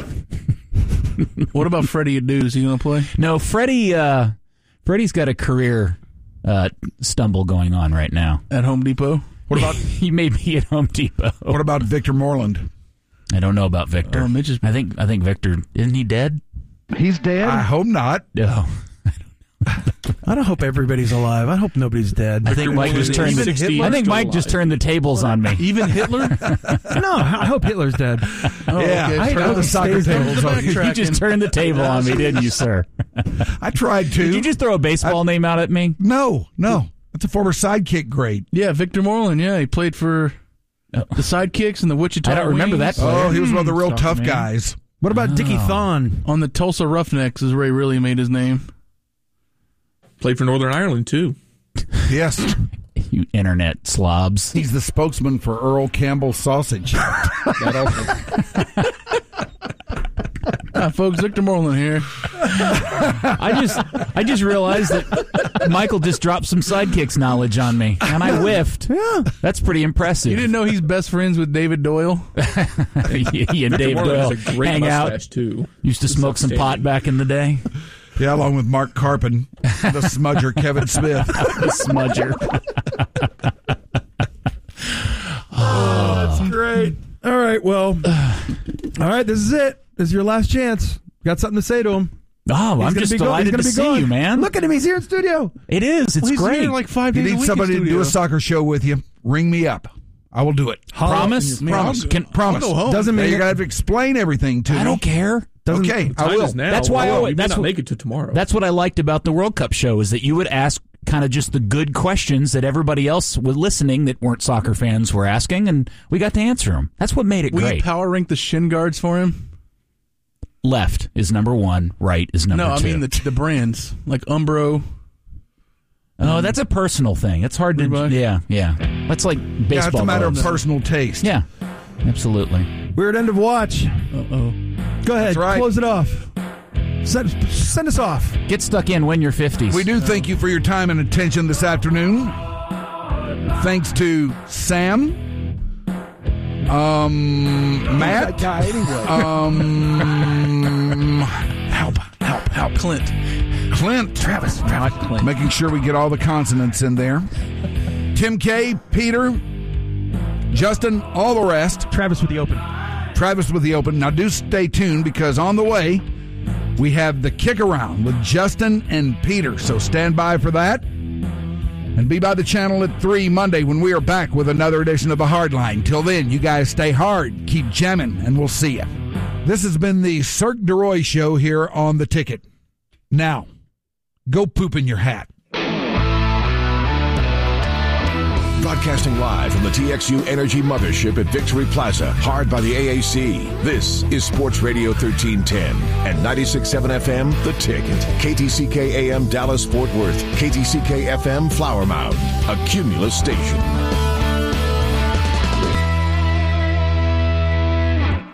What about Freddie Adu? Is he going to play? No, Freddie. Uh, Freddie's got a career uh, stumble going on right now. At Home Depot? What about He may be at Home Depot. what about Victor Moreland? I don't know about Victor. Oh, Mitch is- I think I think Victor isn't he dead? He's dead. I hope not. No. I don't hope everybody's alive. I hope nobody's dead. I think Mike just turned. Even The, Hitler I think still Mike just alive. turned the tables on me. Even Hitler? No, I hope Hitler's dead. Oh, Yeah, okay. I hope know the he soccer stays there. tables on you. You just turned the table on me, didn't you, sir? I tried to. Did you just throw a baseball name out at me? No, no. That's a former sidekick great. Yeah, Victor Moreland. Yeah, he played for the Sidekicks and the Wichita I don't remember Wings. that player. Oh, he was one of the real Sucks, tough man. guys. What about Dickie Oh. Thon? On the Tulsa Roughnecks is where he really made his name. Played for Northern Ireland, too. Yes. You internet slobs. He's the spokesman for Earl Campbell Sausage. That also. Ah, folks, Victor Moreland here. I just I just realized that Michael just dropped some sidekicks knowledge on me, and I whiffed. Yeah. That's pretty impressive. You didn't know he's best friends with David Doyle? he, he and Victor Dave Moreland Doyle has a great hang out. mustache, too. Used to It's smoke some pot outstanding. back in the day. Yeah, along with Mark Carpin, the smudger Kevin Smith. The smudger. Oh, that's great. All right, well, all right, this is it. This is your last chance. Got something to say to him. Oh, He's I'm gonna just be go- he's delighted gonna to be see gone. you, man. Look at him. He's here in studio. It is. It's Well, he's great. here like five You days a need week somebody in to do studio. a soccer show with you. Ring me up. I will do it. Promise? Promise. Can- Promise. I'll go home. Doesn't Now mean you're going to have to explain everything to me. I don't care. Doesn't- Okay, I Time will. is now. That's why I Well, always- you may that's not what- make it to tomorrow. That's what I liked about the World Cup show is that you would ask kind of just the good questions that everybody else was listening that weren't soccer fans were asking, and we got to answer them. That's what made it Will you great. power rank the shin guards for him? Left is number one. Right is number No, I two. mean the, the brands. Like Umbro. oh, that's a personal thing. It's hard to. Reebok. Yeah, yeah. That's like baseball. Yeah, it's a matter of gloves. personal taste. Yeah, absolutely. Weird end of watch. Uh-oh. Go ahead. That's right. Close it off. Send, send us off. Get stuck in. Win your fifties. We do thank you for your time and attention this afternoon. Thanks to Sam, um, Matt, guy anyway. um, help, help, help, Clint. Clint, Travis, Travis, Clint. making sure we get all the consonants in there. Tim K, Peter, Justin, all the rest. Travis with the open. Travis with the open. Now do stay tuned because on the way we have the kick around with Justin and Peter. So stand by for that. And be by the channel at three Monday when we are back with another edition of The Hardline. Till then, you guys stay hard, keep jamming, and we'll see you. This has been the Cirque du Roy Show here on The Ticket. Now, go poop in your hat. Broadcasting live from the T X U Energy Mothership at Victory Plaza, hard by the A A C. This is Sports Radio thirteen ten and ninety-six point seven F M, The Ticket. K T C K A M Dallas Fort Worth, K T C K F M Flower Mound, a Cumulus station.